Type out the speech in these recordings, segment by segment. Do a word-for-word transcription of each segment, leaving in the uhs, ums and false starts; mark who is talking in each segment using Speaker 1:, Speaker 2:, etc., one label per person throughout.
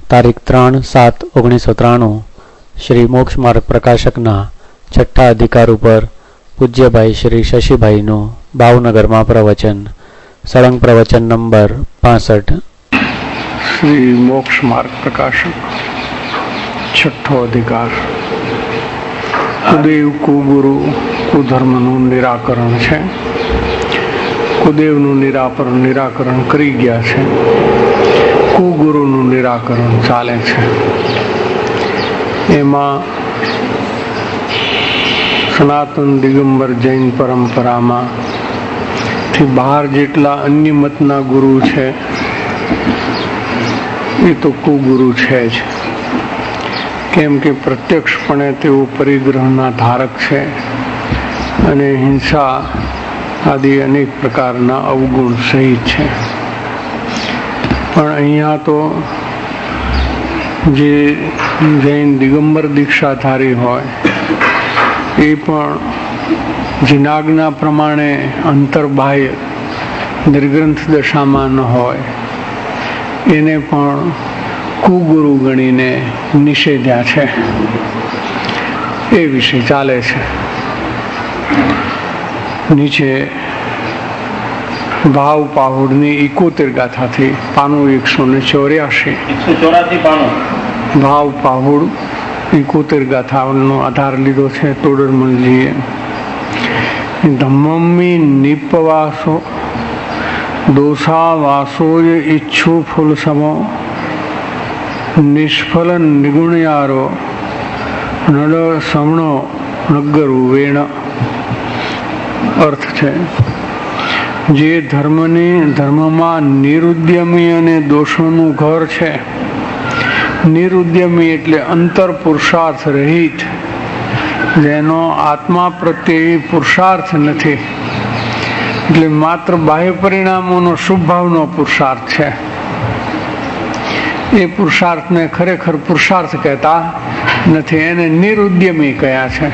Speaker 1: તારીખ ત્રણ સાત ઓગણીસો ત્રાણું શ્રી મોક્ષ માર્ગ પ્રકાશકના છઠ્ઠા અધિકાર ઉપર પૂજ્યભાઈ શ્રી શશીભાઈનું ભાવનગરમાં પ્રવચન. સળંગ પ્રવચન નંબર પાસઠ.
Speaker 2: શ્રી મોક્ષ માર્ગ પ્રકાશક છઠ્ઠો અધિકાર. કુદેવ કુગુરુ કુધર્મનું નિરાકરણ છે. કુદેવનું નિરાકરણ નિરાકરણ કરી ગયા છે. કુગુરુનું નિરાકરણ ચાલે છે. એમાં સનાતન દિગંબર જૈન પરંપરામાં થી બહાર જેટલા અન્ય મતના ગુરુ છે એ તો કુગુરુ છે જ. કેમ કે પ્રત્યક્ષપણે તેઓ પરિગ્રહના ધારક છે અને હિંસા આદિ અનેક પ્રકારના અવગુણ સહિત છે. પણ અહીંયા તો જે જૈન દિગંબર દીક્ષાધારી હોય એ પણ જીનાજ્ઞા પ્રમાણે અંતર્બાહ્ય નિર્ગ્રંથ દશામાં ન હોય એને પણ કુગુરુ ગણીને નિષેધ્યા છે. એ વિશે ચાલે છે. નીચે ભાવ પાહુડની ઇકોતેર ગાથાથી પાનું એકસો ને ચોર્યાસી ભાવ પાહુડ ઇકોતેર ગાથાનો આધાર લીધો છે તોડરમલજીએ. ધમ્મમી નિપવાસો દોષા વાસોય ઈચ્છુ ફૂલ સમો નિષ્ફલ નિગુણયારો નડ સમણો નગરુ વેણ. અર્થ છે જે ધર્મની ધર્મમાં નિરુદ્યમી અને દોષોનું ઘર છે. નિરુદ્યમી એટલે અંતર પુરુષાર્થ રહિત, જેનો આત્મા પ્રત્યે પુરુષાર્થ નથી, એટલે માત્ર બાહ્ય પરિણામોનો શુભ ભાવનો પુરુષાર્થ છે. એ પુરુષાર્થને ખરેખર પુરુષાર્થ કહેતા નથી, એને નિરુદ્યમી કહ્યા છે.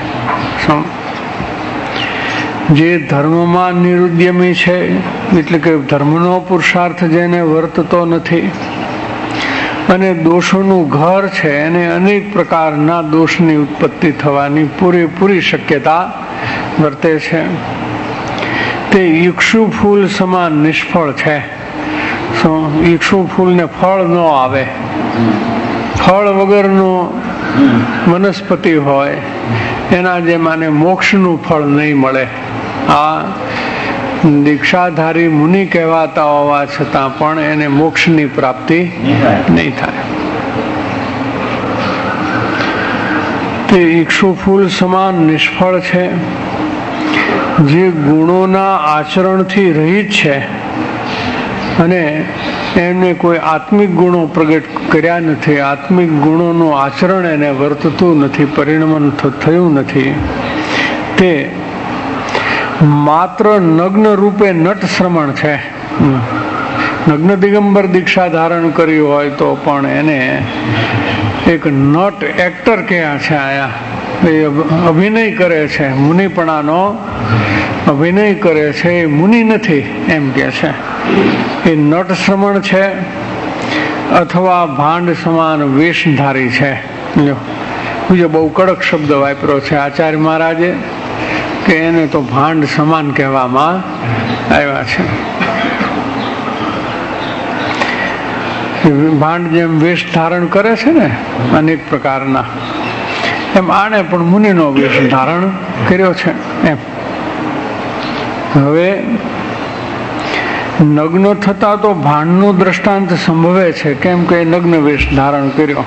Speaker 2: જે ધર્મમાં નિરુદ્યમી છે એટલે કે ધર્મનો પુરુષાર્થ જેને વર્તતો નથી અને દોષોનું ઘર છે, એને અનેક પ્રકારના દોષની ઉત્પત્તિ થવાની પૂરેપૂરી શક્યતા વર્તે છે. તે ઈક્ષુ ફૂલ સમાન નિષ્ફળ છે. ઈક્ષુ ફૂલને ફળ ન આવે, ફળ વગરનું વનસ્પતિ હોય એના જે માને મોક્ષનું ફળ નહીં મળે. આ દીક્ષાધારી મુનિ કહેવાતા હોવા છતાં પણ એને મોક્ષની પ્રાપ્તિ નહીં થાય. તે ઈક્ષુ ફૂલ સમાન નિષ્ફળ છે. જે ગુણોના આચરણથી રહિત છે અને એમને કોઈ આત્મિક ગુણો પ્રગટ કર્યા નથી, આત્મિક ગુણોનું આચરણ એને વર્તતું નથી, પરિણમન થયું નથી, તે માત્ર નગ્ન રૂપે નટ શ્રમણ છે. નગ્ન દિગંબર દીક્ષા ધારણ કર્યું હોય તો પણ એને એક નટ એક્ટર કયા છે. આયા એ અભિનય કરે છે, મુનિપણાનો અભિનય કરે છે, એ મુનિ નથી એમ કે છે. એ નટ શ્રમણ છે અથવા ભાંડ સમાન વેશધારી છે. બીજો બહુ કડક શબ્દ વાપર્યો છે આચાર્ય મહારાજે કે એને તો ભાંડ સમાન કહેવામાં આવ્યા છે. ભાંડ જેમ વેશ ધારણ કરે છે ને અનેક પ્રકારના, એમ આણે પણ મુનિનો વેશ ધારણ કર્યો છે એમ. હવે નગ્ન થતા તો ભાંડનું દ્રષ્ટાંત સંભવે છે, કેમ કે નગ્ન વેશ ધારણ કર્યો,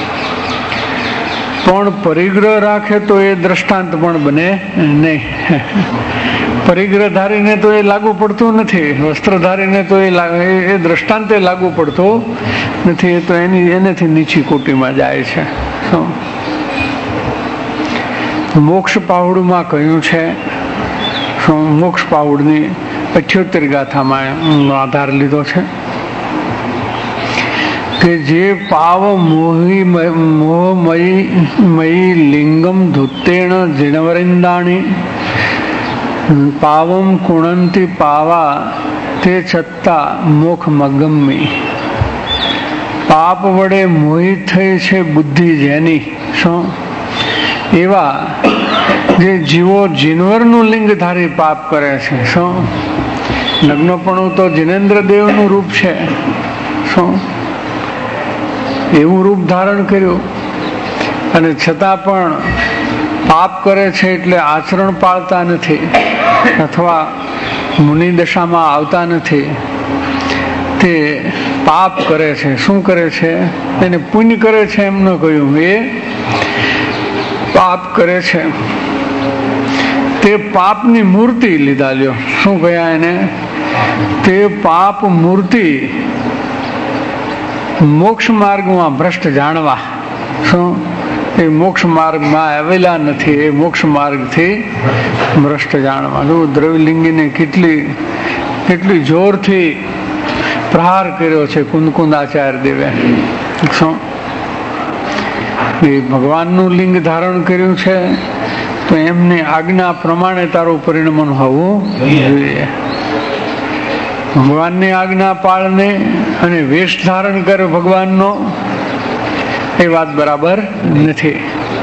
Speaker 2: પણ પરિગ્રહ રાખે તો એ દ્રષ્ટાંત પણ બને નહીં. પરિગ્રહધારીને તો એ લાગુ પડતું નથી, વસ્ત્રધારીને તો એ એ દ્રષ્ટાંતે લાગુ પડતું નથી. એ તો એની એનેથી નીચી કોટીમાં જાય છે. મોક્ષ પાહુડમાં કહ્યું છે, મોક્ષ પાહુડની અઠ્યોતેર ગાથામાં આધાર લીધો છે કે જે પાવ મોહી મોહમયી લિંગમ ધુત્તેણ જીણવરિંદાણી પાવમ કુણંતી પાવા તે છતાં મોખ મગમ્મી. પાપ વડે મોહિત થઈ છે બુદ્ધિ જેની, શું એવા જે જીવો જીનવરનું લિંગધારી પાપ કરે છે. શું નગ્નપણું તો જીનેન્દ્ર દેવનું રૂપ છે. શું એવું રૂપ ધારણ કર્યું અને છતાં પણ પાપ કરે છે, એટલે આચરણ પાળતા નથી અથવા મુનિ દશામાં આવતા નથી. તે પાપ કરે છે. શું કરે છે? એને પુણ્ય કરે છે એમ ન કહ્યું, એ પાપ કરે છે. તે પાપની મૂર્તિ લીધા લ્યો. શું કહ્યા એને? તે પાપ મૂર્તિ મોક્ષ માર્ગમાં ભ્રષ્ટ જાણવા. શું એ મોક્ષ માર્ગમાં આવેલા નથી, એ મોક્ષ માર્ગથી ભ્રષ્ટ જાણવા. જો દ્રવ્યલિંગીને કેટલી કેટલી જોરથી પ્રહાર કર્યો છે કુંદકુંદાચાર્ય દેવે. શું એ ભગવાનનું લિંગ ધારણ કર્યું છે, તો એમની આજ્ઞા પ્રમાણે તારું પરિણમન હોવું જોઈએ. ભગવાનની આજ્ઞા પાળને અને વેશ ધારણ કરે ભગવાનનો, એ વાત બરાબર નથી.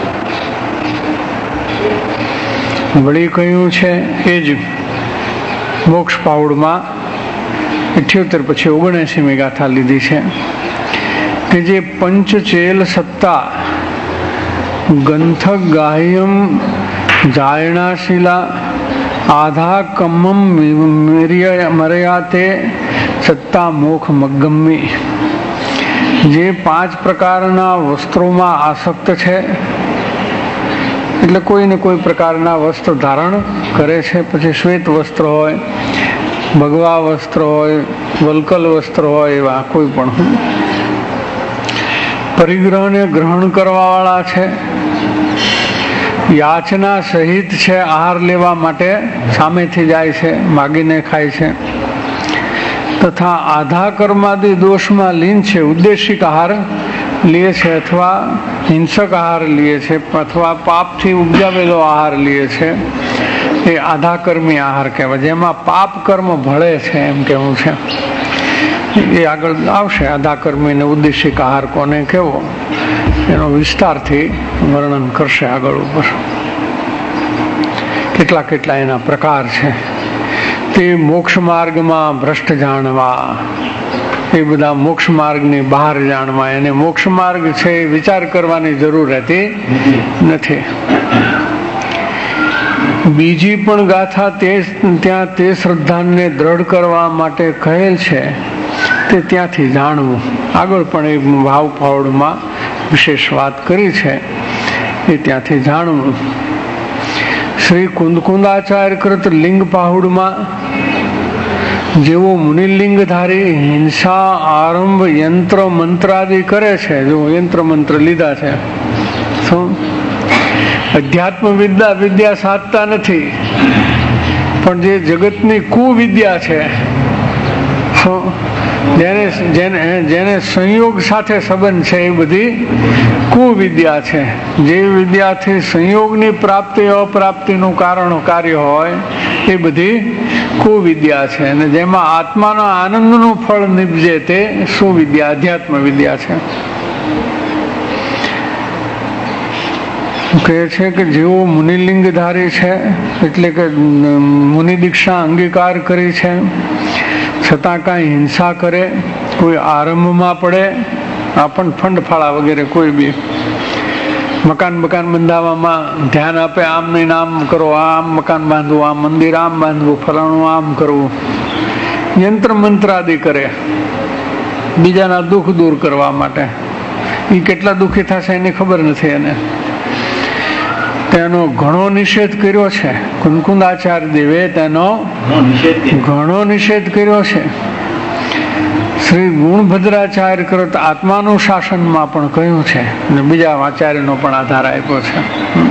Speaker 2: વળી કહ્યું છે એ જ મોક્ષ પાઉડમાં અઠ્યોતેર પછી ઓગણએંસીમી ગાથા લીધી છે કે જે પંચચેલ સત્તા ગંથક ગાહ્યમ જાયણાશિલા આધા કમ્મમ મર્યાતે સત્તા મોખ મગમ્મી. જે પાંચ પ્રકારના વસ્ત્રોમાં આસક્ત છે, એટલે કોઈ ને કોઈ પ્રકારના વસ્ત્ર ધારણ કરે છે. પછી શ્વેત વસ્ત્ર હોય, ભગવા વસ્ત્ર હોય, વલ્કલ વસ્ત્ર હોય, એવા કોઈ પણ પરિગ્રહને ગ્રહણ કરવા વાળા છે. યાચના સહિત છે, આહાર લેવા માટે સામેથી જાય છે, માગીને ખાય છે. તથા આધા કર્માદિ દોષમાં લીન છે, ઉદ્દેશિક આહાર લે છે અથવા હિંસક આહાર લે છે અથવા પાપથી ઉપજાવેલો આહાર લે છે. એ આધાકર્મી આહાર કહેવાય, જેમાં પાપ કર્મ ભળે છે એમ કેવું છે. એ આગળ આવશે. આધાકર્મી ને ઉદ્દેશિક આહાર કોને કેવો, એનો વિસ્તારથી વર્ણન કરશે આગળ ઉપર. કેટલા કેટલા એના પ્રકાર છે. તે મોક્ષ માર્ગમાં ભ્રષ્ટ જાણવા, એ બધા મોક્ષ માર્ગની બહાર જાણવા. એને મોક્ષ માર્ગ છે એ વિચાર કરવાની જરૂર રહેતી નથી. બીજી પણ ગાથા તે ત્યાં તે શ્રદ્ધાને દ્રઢ કરવા માટે કહેલ છે, તે ત્યાંથી જાણવું. આગળ પણ એ ભાવ ફાવડમાં વિશેષ વાત કરી છે, એ ત્યાંથી જાણવું. શ્રી કુંદકુંદાચાર્ય કૃત લિંગ પાહુડમાં જેવો મુનિલિંગધારી હિંસા આરંભ યંત્ર મંત્રાદિ કરે છે, જો યંત્ર મંત્ર લીધા છે. શું અધ્યાત્મ વિદ્યા વિદ્યા સાધતા નથી, પણ જે જગતની કુવિદ્યા છે, જેને જેને જેને સંયોગ સાથે સંબંધ છે, એ બધી કુવિદ્યા છે. જે વિદ્યાથી સંયોગની પ્રાપ્તિ અપ્રાપ્તિનું કારણ કાર્ય હોય, એ બધી કુવિદ્યા છે. અને જેમાં આત્માના આનંદનું ફળ નિપજે તે સુવિદ્યા અધ્યાત્મ વિદ્યા છે. કહે છે કે જેઓ મુનિલિંગધારી છે, એટલે કે મુનિ દીક્ષા અંગીકાર કરી છે, છતાં કાંઈ હિંસા કરે, કોઈ આરંભમાં પડે, આપણ ફંડ ફાળા વગેરે કોઈ બી મકાન મકાન બંધાવવામાં ધ્યાન આપે, આમ નહીં આમ કરો, આમ મકાન બાંધવું, આમ મંદિર આમ બાંધવું, ફલાણું આમ કરવું, યંત્ર મંત્ર આદિ કરે બીજાના દુઃખ દૂર કરવા માટે. એ કેટલા દુઃખી થશે એની ખબર નથી. એને તેનો ઘણો નિષેધ કર્યો છે. કુંદકુંદાચાર્ય દેવે તેનો ઘણો નિષેધ કર્યો છે. શ્રી ગુણભદ્રાચાર્ય કૃત આત્માનું શાસનમાં પણ કહ્યું છે, અને બીજા આચાર્યનો પણ આધાર આપ્યો છે.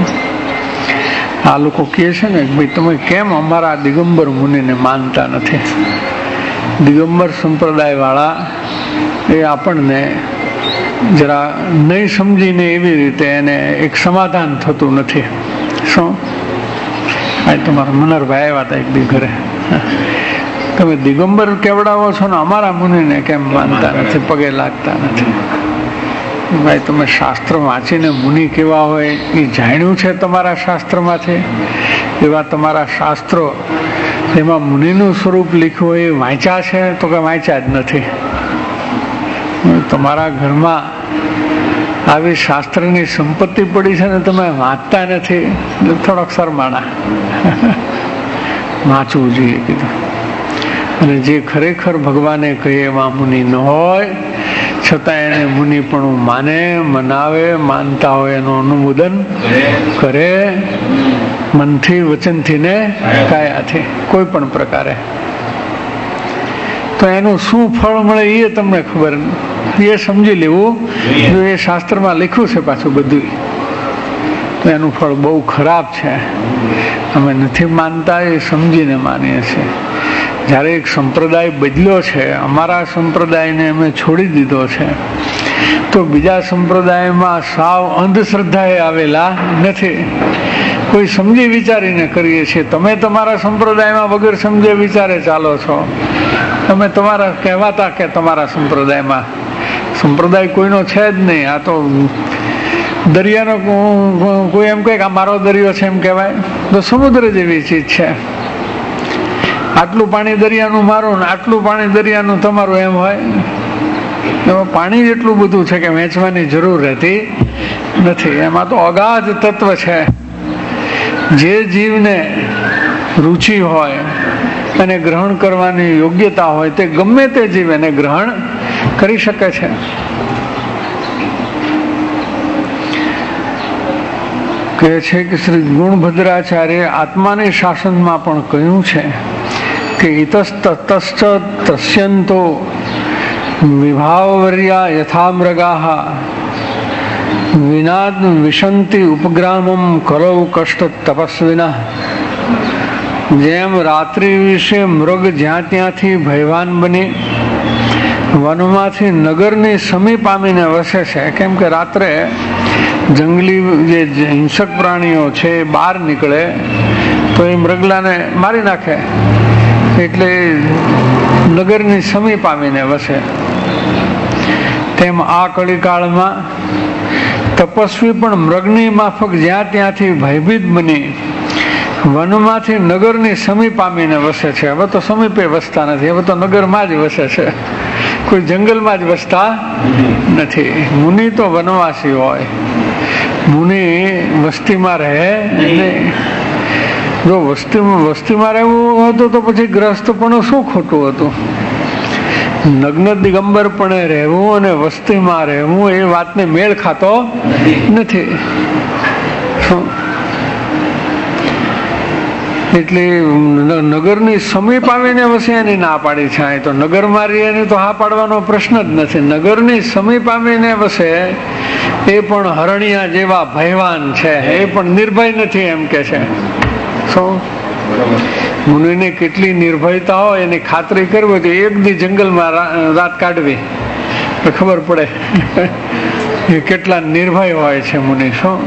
Speaker 2: આ લોકો કહે છે ને ભાઈ તમે કેમ અમારા દિગંબર મુનિને માનતા નથી? દિગંબર સંપ્રદાય વાળા એ આપણને જરા નહીં સમજીને એવી રીતે એને એક સમાધાન થતું નથી. શું આ તમારા મનરભાઈ આવ્યા હતા એક દી ઘરે, તમે દિગંબર કેવડાવો છો ને અમારા મુનિને કેમ માનતા નથી, પગે લાગતા નથી? ભાઈ તમે શાસ્ત્ર વાંચીને મુનિ કેવા હોય એ જાણ્યું છે તમારા શાસ્ત્રમાંથી? એવા તમારા શાસ્ત્રો એમાં મુનિનું સ્વરૂપ લખ્યું હોય એ વાંચ્યા છે? તો કે વાંચ્યા જ નથી. તમારા ઘરમાં આવી શાસ્ત્રની સંપત્તિ પડી છે ને તમે વાંચતા નથી, થોડોક શરમાણા. વાંચવું જોઈએ કીધું. અને જે ખરેખર ભગવાને કહે એમાં મુનિ ન હોય છતાં એને મુનિ પણ માને, મનાવે, માનતા હોય એનું અનુમોદન કરે, મનથી, વચનથી ને કાયાથી, કોઈ પણ પ્રકારે. તો એનું શું ફળ મળે એ તમને ખબર, એ સમજી લેવું. જો એ શાસ્ત્રમાં લખ્યું છે પાછું બધું, તો એનું ફળ બહુ ખરાબ છે. અમે નથી માનતા, એ સમજીને માનીએ છીએ. જ્યારે એક સંપ્રદાય બદલ્યો છે, અમારા સંપ્રદાયને અમે છોડી દીધો છે, તો બીજા સંપ્રદાયમાં સાવ અંધશ્રદ્ધાએ આવેલા નથી. કોઈ સમજી વિચારીને કરીએ છીએ. તમે તમારા સંપ્રદાયમાં વગર સમજે વિચારે ચાલો છો. તમે તમારા કહેવાતા કે તમારા સંપ્રદાયમાં સંપ્રદાય કોઈનો છે જ નહીં. આ તો દરિયાનો કોઈ એમ કહે કે આ મારો દરિયો છે એમ કહેવાય? તો સમુદ્ર જેવી ચીજ છે. આટલું પાણી દરિયાનું મારું ને આટલું પાણી દરિયાનું તમારું એમ હોય? એમાં પાણી જેટલું બધું છે કે વેચવાની જરૂર રહેતી નથી. એમાં તો અગાધ તત્વ છે. જે જીવને રુચિ હોય અને ગ્રહણ કરવાની યોગ્યતા હોય તે ગમે તે જીવ એને ગ્રહણ કરી શકે છે. કહે છે કે શ્રી ગુણભદ્રાચાર્ય આત્માની શાસનમાં પણ કહ્યું છે કે ઇતસ્તસ્ચ તસ્યંતો વિભાવર્યા યથા મૃગાહ વિનાદ વિશંતિ ઉપગ્રામમ કલૌ કષ્ટ તપસ્વિના. જેમ રાત્રિ વિશે મૃગ જ્યાં ત્યાંથી ભયવાન બની વનમાંથી નગરની સમી પામીને વસે છે. કેમ કે રાત્રે જંગલી જે હિંસક પ્રાણીઓ છે બહાર નીકળે તો એ મૃગલાને મારી નાખે, એટલે નગરની સમી પામીને વસે. તેમ આ કળીકાળમાં તપસ્વી પણ મૃગની માફક જ્યાં ત્યાંથી ભયભીત બની વનમાંથી નગરની સમી પામીને વસે છે. હવે તો સમીપે વસતા નથી, હવે તો નગરમાં જ વસે છે, કોઈ જંગલમાં જ વસતા નથી. મુનિ તો વનવાસી હોય, મુનિ વસ્તીમાં રહે નહીં. જો વસ્તીમાં વસ્તીમાં રહેવું હતું તો પછી ગ્રસ્ત પણ શું ખોટું હતું? નગ્ન દિગંબર પણ રહેવું અને વસ્તીમાં રહેવું એ વાતને મેળ ખાતો નથી. એટલે નગરની સમીપ આવીને વસે એની ના પાડી છે. તો નગરમાં રહીએ એની તો હા પાડવાનો પ્રશ્ન જ નથી. નગરની સમીપ આવીને વસે એ પણ હરણિયા જેવા ભયવાન છે, એ પણ નિર્ભય નથી એમ કે છે. શું મુનિને કેટલી નિર્ભયતા હોય એની ખાતરી કરવી તો એક દી જંગલમાં રાત કાઢવી તો ખબર પડે એ કેટલા નિર્ભય હોય છે મુનિ. શું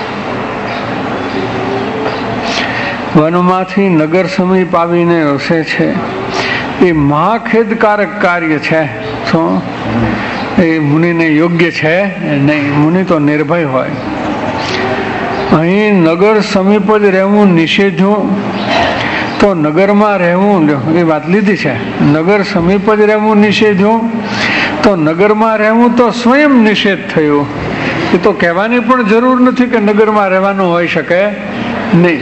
Speaker 2: વનમાંથી નગર સમીપ આવીને વસે છે એ મહાખેદકારક કાર્ય છે. શું એ મુનિને યોગ્ય છે નહીં. મુનિ તો નિર્ભય હોય. અહીં નગર સમીપ જ રહેવું નિષેધ્યું તો નગરમાં રહેવું, એ વાત લીધી છે. નગર સમીપ જ રહેવું નિષેધ્યું તો નગરમાં રહેવું તો સ્વયં નિષેધ થયું. એ તો કહેવાની પણ જરૂર નથી કે નગરમાં રહેવાનું હોઈ શકે નહીં.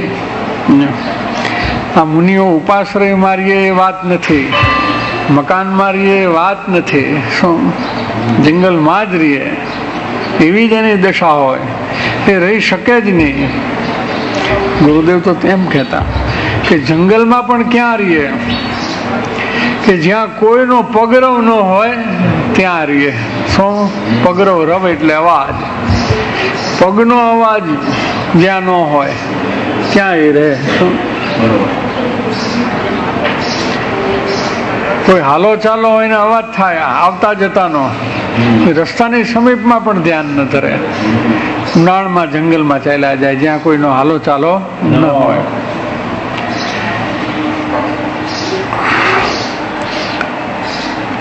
Speaker 2: આ મુનિઓ ઉપાશ્રય મારીએ એ વાત નથી, મકાન મારીએ એ વાત નથી. શું જંગલમાં જ રહીએ એવી જ એની દશા હોય, એ રહી શકે જ નહીં. ગુરુદેવ તો તેમ કહેતા કે જંગલમાં પણ ક્યાં રહીએ કે જ્યાં કોઈનો પગરવ ન હોય ત્યાં રહીએ. શું પગરવ? રવ એટલે અવાજ. પગનો અવાજ જ્યાં ન હોય ત્યાં એ રહે. શું કોઈ હાલો ચાલો હોય ને અવાજ થાય આવતા જતાનો, રસ્તાની સમીપમાં પણ ધ્યાન ન ધરે. ઉનાળમાં જંગલમાં ચાલ્યા જાય જ્યાં કોઈનો હાલો ચાલો ન હોય.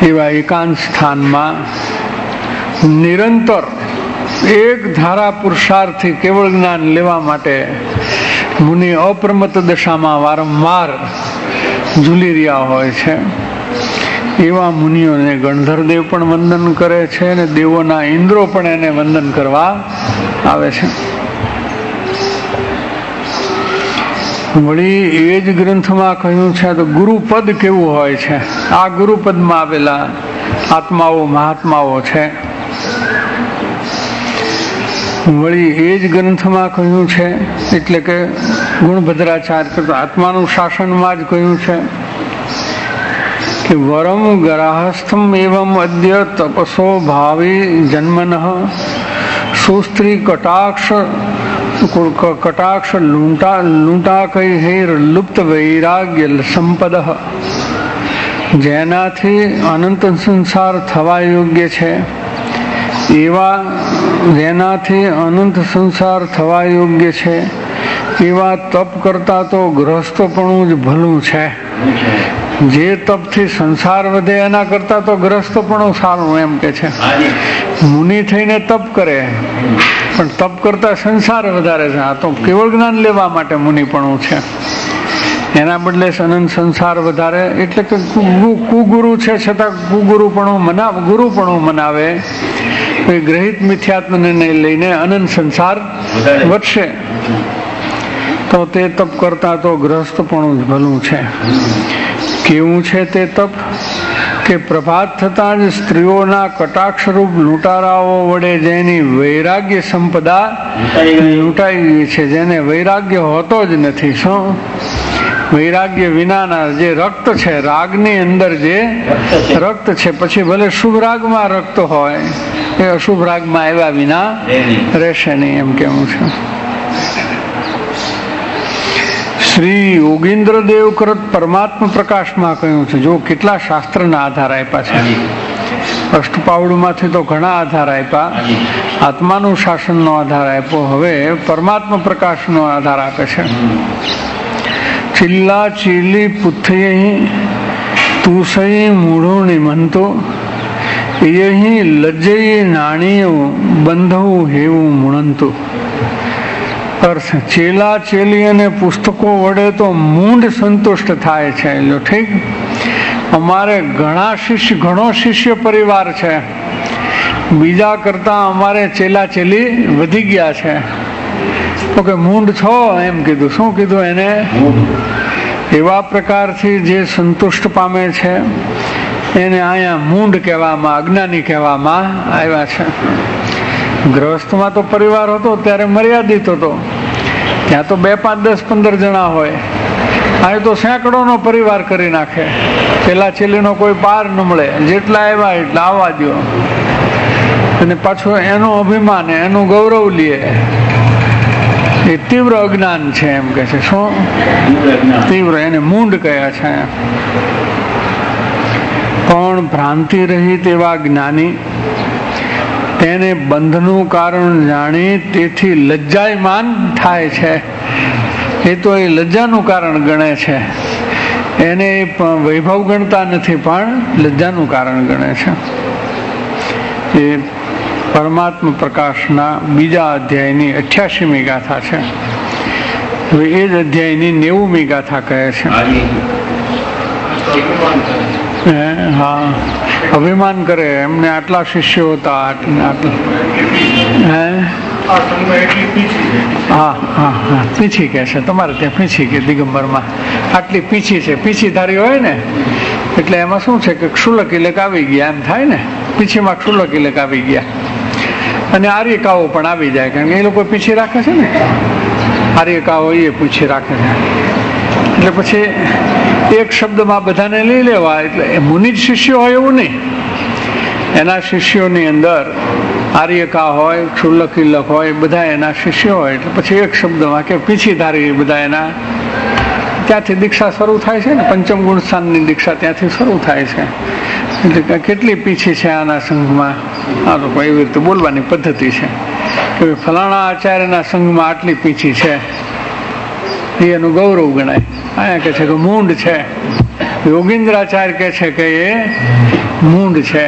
Speaker 2: એવા એકાંત સ્થાનમાં નિરંતર એક ધારા પુરુષાર્થથી કેવળ જ્ઞાન લેવા માટે મુનિ અપ્રમત્ત દશામાં વારંવાર ઝૂલી રહ્યા હોય છે. એવા મુનિઓને ગણધરદેવ પણ વંદન કરે છે અને દેવોના ઇન્દ્રો પણ એને વંદન કરવા આવે છે. વળી એ જ ગ્રંથમાં કહ્યું છે તો ગુરુપદ કેવું હોય છે. આ ગુરુપદમાં આવેલા આત્માઓ મહાત્માઓ છે. વળી એ જ ગ્રંથમાં કહ્યું છે એટલે કે ગુણભદ્રાચાર્ય આત્માનું શાસનમાં જ કહ્યું છે કે વરમ ગ્રાહસ્થમ એવમ અદ્ય તપસો ભાવિ જન્મન સુસ્ત્રી કટાક્ષ કટાક્ષ લૂંટા લૂંટા કઈ હેર લુપ્ત વૈરાગ્ય સંપદ જેનાથી અનંત સંસાર થવા યોગ્ય છે એવા જેનાથી અનંત સંસાર થવા યોગ્ય છે એવા તપ કરતા તો ગ્રહસ્થપણું જ ભલું છે. જે તપથી સંસાર વધે એના કરતા તો ગ્રહસ્થપણું સારું એમ કે છે. મુનિ થઈને તપ કરે પણ તપ કરતા સંસાર વધારે છે. આ તો કેવળ જ્ઞાન લેવા માટે મુનિપણું છે. એના બદલે અનંત સંસાર વધારે એટલે કે કુગુરુ છે છતાં કુગુરુપણું મનાવ ગુરુપણું મનાવે ગ્રહિત મિથ્યાત્મને લઈને અનંત સંસાર વધશે તો તે તપ કરતા તો ગ્રહસ્થપણું જ ભલું છે. કેવું છે તે તપ કે પ્રભાત થતા જ સ્ત્રીઓના કટાક્ષરૂપ લૂંટારાઓ વડે જેની વૈરાગ્ય સંપદા લૂંટાઈ ગઈ છે, જેને વૈરાગ્ય હોતો જ નથી. શું વૈરાગ્ય વિનાના જે રક્ત છે, રાગની અંદર જે રક્ત છે, પછી ભલે શુભ રાગમાં રક્ત હોય એ અશુભ રાગમાં આવ્યા વિના રહેશે નહીં એમ કેવું છે. શ્રી યોગીન્દ્ર દેવ કરત પરમાત્મા પ્રકાશમાં કહ્યું છે. જો કેટલા શાસ્ત્રના આધાર આપ્યા છે. અષ્ટપાવડુમાંથી તો ઘણા આધાર આપ્યા. આત્માનું શાસનનો આધાર આપ્યો. હવે પરમાત્મા પ્રકાશનો આધાર આપે છે. ચિલ્લા ચીલી પુથ્યહી તુસઈ મૂઢું નિમંતો યહી લજ્જઈ નાણીયું બંધવું હેવું મુણંતું. અર્થ ચેલા ચેલી અને પુસ્તકો વડે તો મૂંઢ સંતુષ્ટ થાય છે. જો ઠીક અમારે ઘણા શિષ્ય ઘણો શિષ્ય પરિવાર છે, બીજા કરતા અમારે ચેલા ચેલી વધી ગયા છે. તો કે મૂંઢ છો એમ કીધું. શું કીધું એને? એવા પ્રકારથી જે સંતુષ્ટ પામે છે એને અહીંયા મૂંઢ કહેવામાં, અજ્ઞાની કહેવામાં આવ્યા છે. ગૃહસ્થમાં તો પરિવાર હતો ત્યારે મર્યાદિત હતો. ત્યાં તો બે પાંચ દસ પંદર જણા હોય. અહીં તો સેંકડોનો પરિવાર કરી નાખે. પેલા છેલ્લીનો કોઈ પાર ન મળે. જેટલા આવ્યા એટલા આવવા દો. અને પાછું એનું અભિમાન, એનું ગૌરવ લે. એ તીવ્ર અજ્ઞાન છે એમ કે છે. શું તીવ્ર? એને મૂંઢ કહ્યા છે. પણ ભ્રાંતિ રહિત એવા જ્ઞાની તેને બંધનું કારણ જાણી તેથી લજ્જાયમાન થાય છે. એ તો એ લજ્જાનું કારણ ગણે છે. એને વૈભવ ગણતા નથી, પણ લજ્જાનું કારણ ગણે છે. એ પરમાત્મા પ્રકાશના બીજા અધ્યાયની અઠ્યાસીમી ગાથા છે. હવે એ જ અધ્યાયની નેવુંમી ગાથા કહે છે. હા, અભિમાન કરે એમને આટલા શિષ્યો હતા. હે હા હા હા પીછી કે છે. તમારે ત્યાં પીછી કે દિગંબરમાં આટલી પીછી છે. પીછી ધારી હોય ને એટલે એમાં શું છે કે ક્ષુલક ઇલક આવી ગયા એમ થાય ને. પીછીમાં ક્ષુલક ઇલક આવી ગયા અને આર્યકાઓ પણ આવી જાય, કારણ કે એ લોકો પીછી રાખે છે ને. આર્યકાઓ એ પૂછી રાખે છે એટલે પછી એક શબ્દમાં બધાને લઈ લેવા. એટલે મુનિ જ શિષ્યો હોય એવું નહીં. એના શિષ્યોની અંદર આર્યકા હોય, ક્ષુલ્લક ઇલ્લક હોય, બધા એના શિષ્યો હોય. એટલે પછી એક શબ્દમાં કે પીછીધારી બધા એના ત્યાંથી દીક્ષા શરૂ થાય છે ને. પંચમ ગુણ સ્થાનની દીક્ષા ત્યાંથી શરૂ થાય છે. એટલે કેટલી પીછી છે આના સંઘમાં, આ લોકો એવી રીતે બોલવાની પદ્ધતિ છે કે ફલાણા આચાર્યના સંઘમાં આટલી પીછી છે, એનું ગૌરવ ગણાય. અહીંયા કે છે કે મૂંઢ છે. યોગીન્દ્રાચાર્ય કે છે કે એ મૂંડ છે.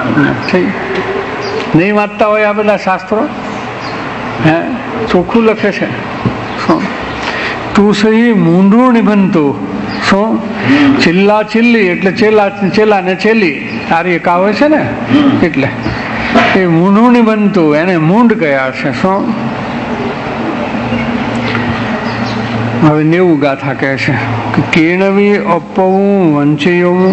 Speaker 2: નહીં વાંચતા હોય આ બધા શાસ્ત્રો? હે, ચોખ્ખું લખે છે. તું સહી મૂંઢું નિબંધતું. શું? ચિલ્લા ચિલ્લી એટલે ચેલા ચેલા ને ચેલી આર્ય કાવે છે ને, એટલે એ મૂંઢું નિબંધતું એને મૂંઢ કયા છે. શું? હવે નેવું ગાથા કહે છે કે કેણવી અપવું વંચયું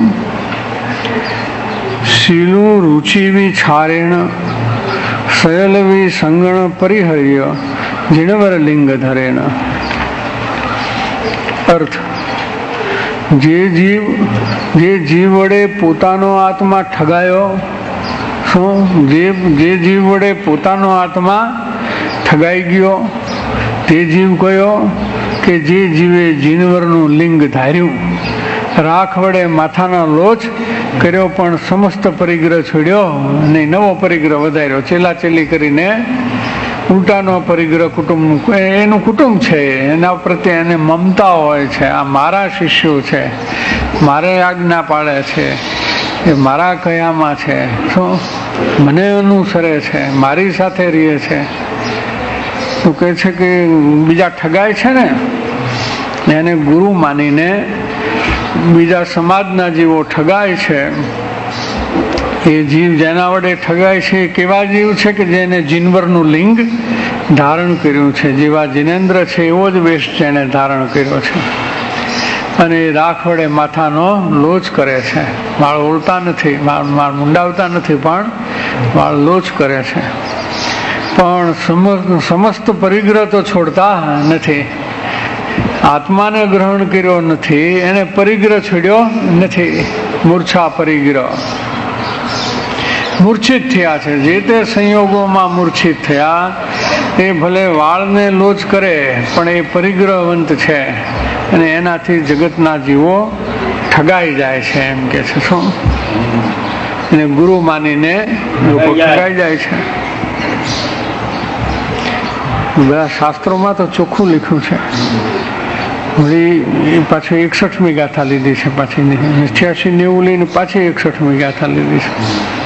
Speaker 2: શીલું રુચિવી છારેણ સયલવી સંગણ પરિહર્ય જીણવર લિંગ ધરેણ. અર્થ, જે જીવ જે જીવ વડે પોતાનો આત્મા ઠગાયો. શું? જે જે જીવ વડે પોતાનો આત્મા ઠગાઈ ગયો તે જીવ કયો? કે જે જીવે જીનવરનું લિંગ ધાર્યું, રાખ વડે માથાનો લોચ કર્યો પણ સમસ્ત પરિગ્રહ છોડ્યો અને નવો પરિગ્રહ વધાર્યો. ચેલા ચેલી કરીને ઉલટાનો પરિગ્રહ કુટુંબ, એનું કુટુંબ છે, એના પ્રત્યે એને મમતા હોય છે. આ મારા શિષ્યો છે, મારે આજ્ઞા પાડે છે, એ મારા કયામાં છે. શું? મને અનુસરે છે, મારી સાથે રહે છે. તો કહે છે કે બીજા ઠગાય છે ને એને ગુરુ માનીને બીજા સમાજના જીવો ઠગાય છે. એ જીવ જેના વડે ઠગાય છે કેવા જીવ છે? કે જેને જીનવરનું લિંગ ધારણ કર્યું છે. જેવા જીનેન્દ્ર છે એવો જ વેશ જેને ધારણ કર્યો છે. અને રાખ વડે માથાનો લોચ કરે છે. વાળ ઓળતા નથી, વાળ મુંડાવતા નથી, પણ વાળ લોચ કરે છે. પણ સમસ્ત પરિગ્રહ તો છોડતા નથી. આત્માને ગ્રહણ કર્યો નથી, એને પરિગ્રહ છોડ્યો નથી. મૂર્છા પરિગ્રહ, મૂર્છિત થયા છે. જે તે સંયોગોમાં મૂર્છિત થયા. એ ભલે વાળને લોચ કરે પણ એ પરિગ્રહવંત છે અને એનાથી જગતના જીવો ઠગાઈ જાય છે. એમ કે છે. શું? એને ગુરુ માનીને લોકો ઠગાઈ જાય છે. બધા શાસ્ત્રોમાં તો ચોખ્ખું લખ્યું છે. વળી એ પાછી એકસઠમી ગાથા લીધી છે. પાછી અઠ્યાસી નેવું લઈને પાછી એકસઠમી ગાથા લીધી છે.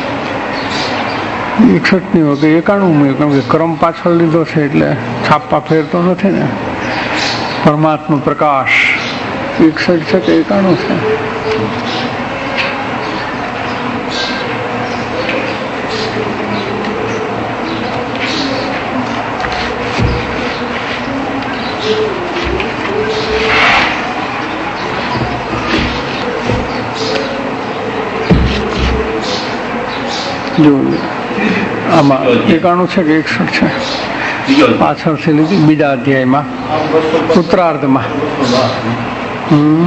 Speaker 2: એકસઠ ની વખતે એકાણું, કેમ કે ક્રમ પાછળ લીધો છે એટલે છાપા ફેરતો નથી ને. પરમાત્મા પ્રકાશ એકસઠ છે કે એકાણું છે? જો આમાં એકાણું છે કે એકસઠ છે? પાછળથી લીધી બીજા અધ્યાયમાં ઉત્તરાર્ધમાં. હમ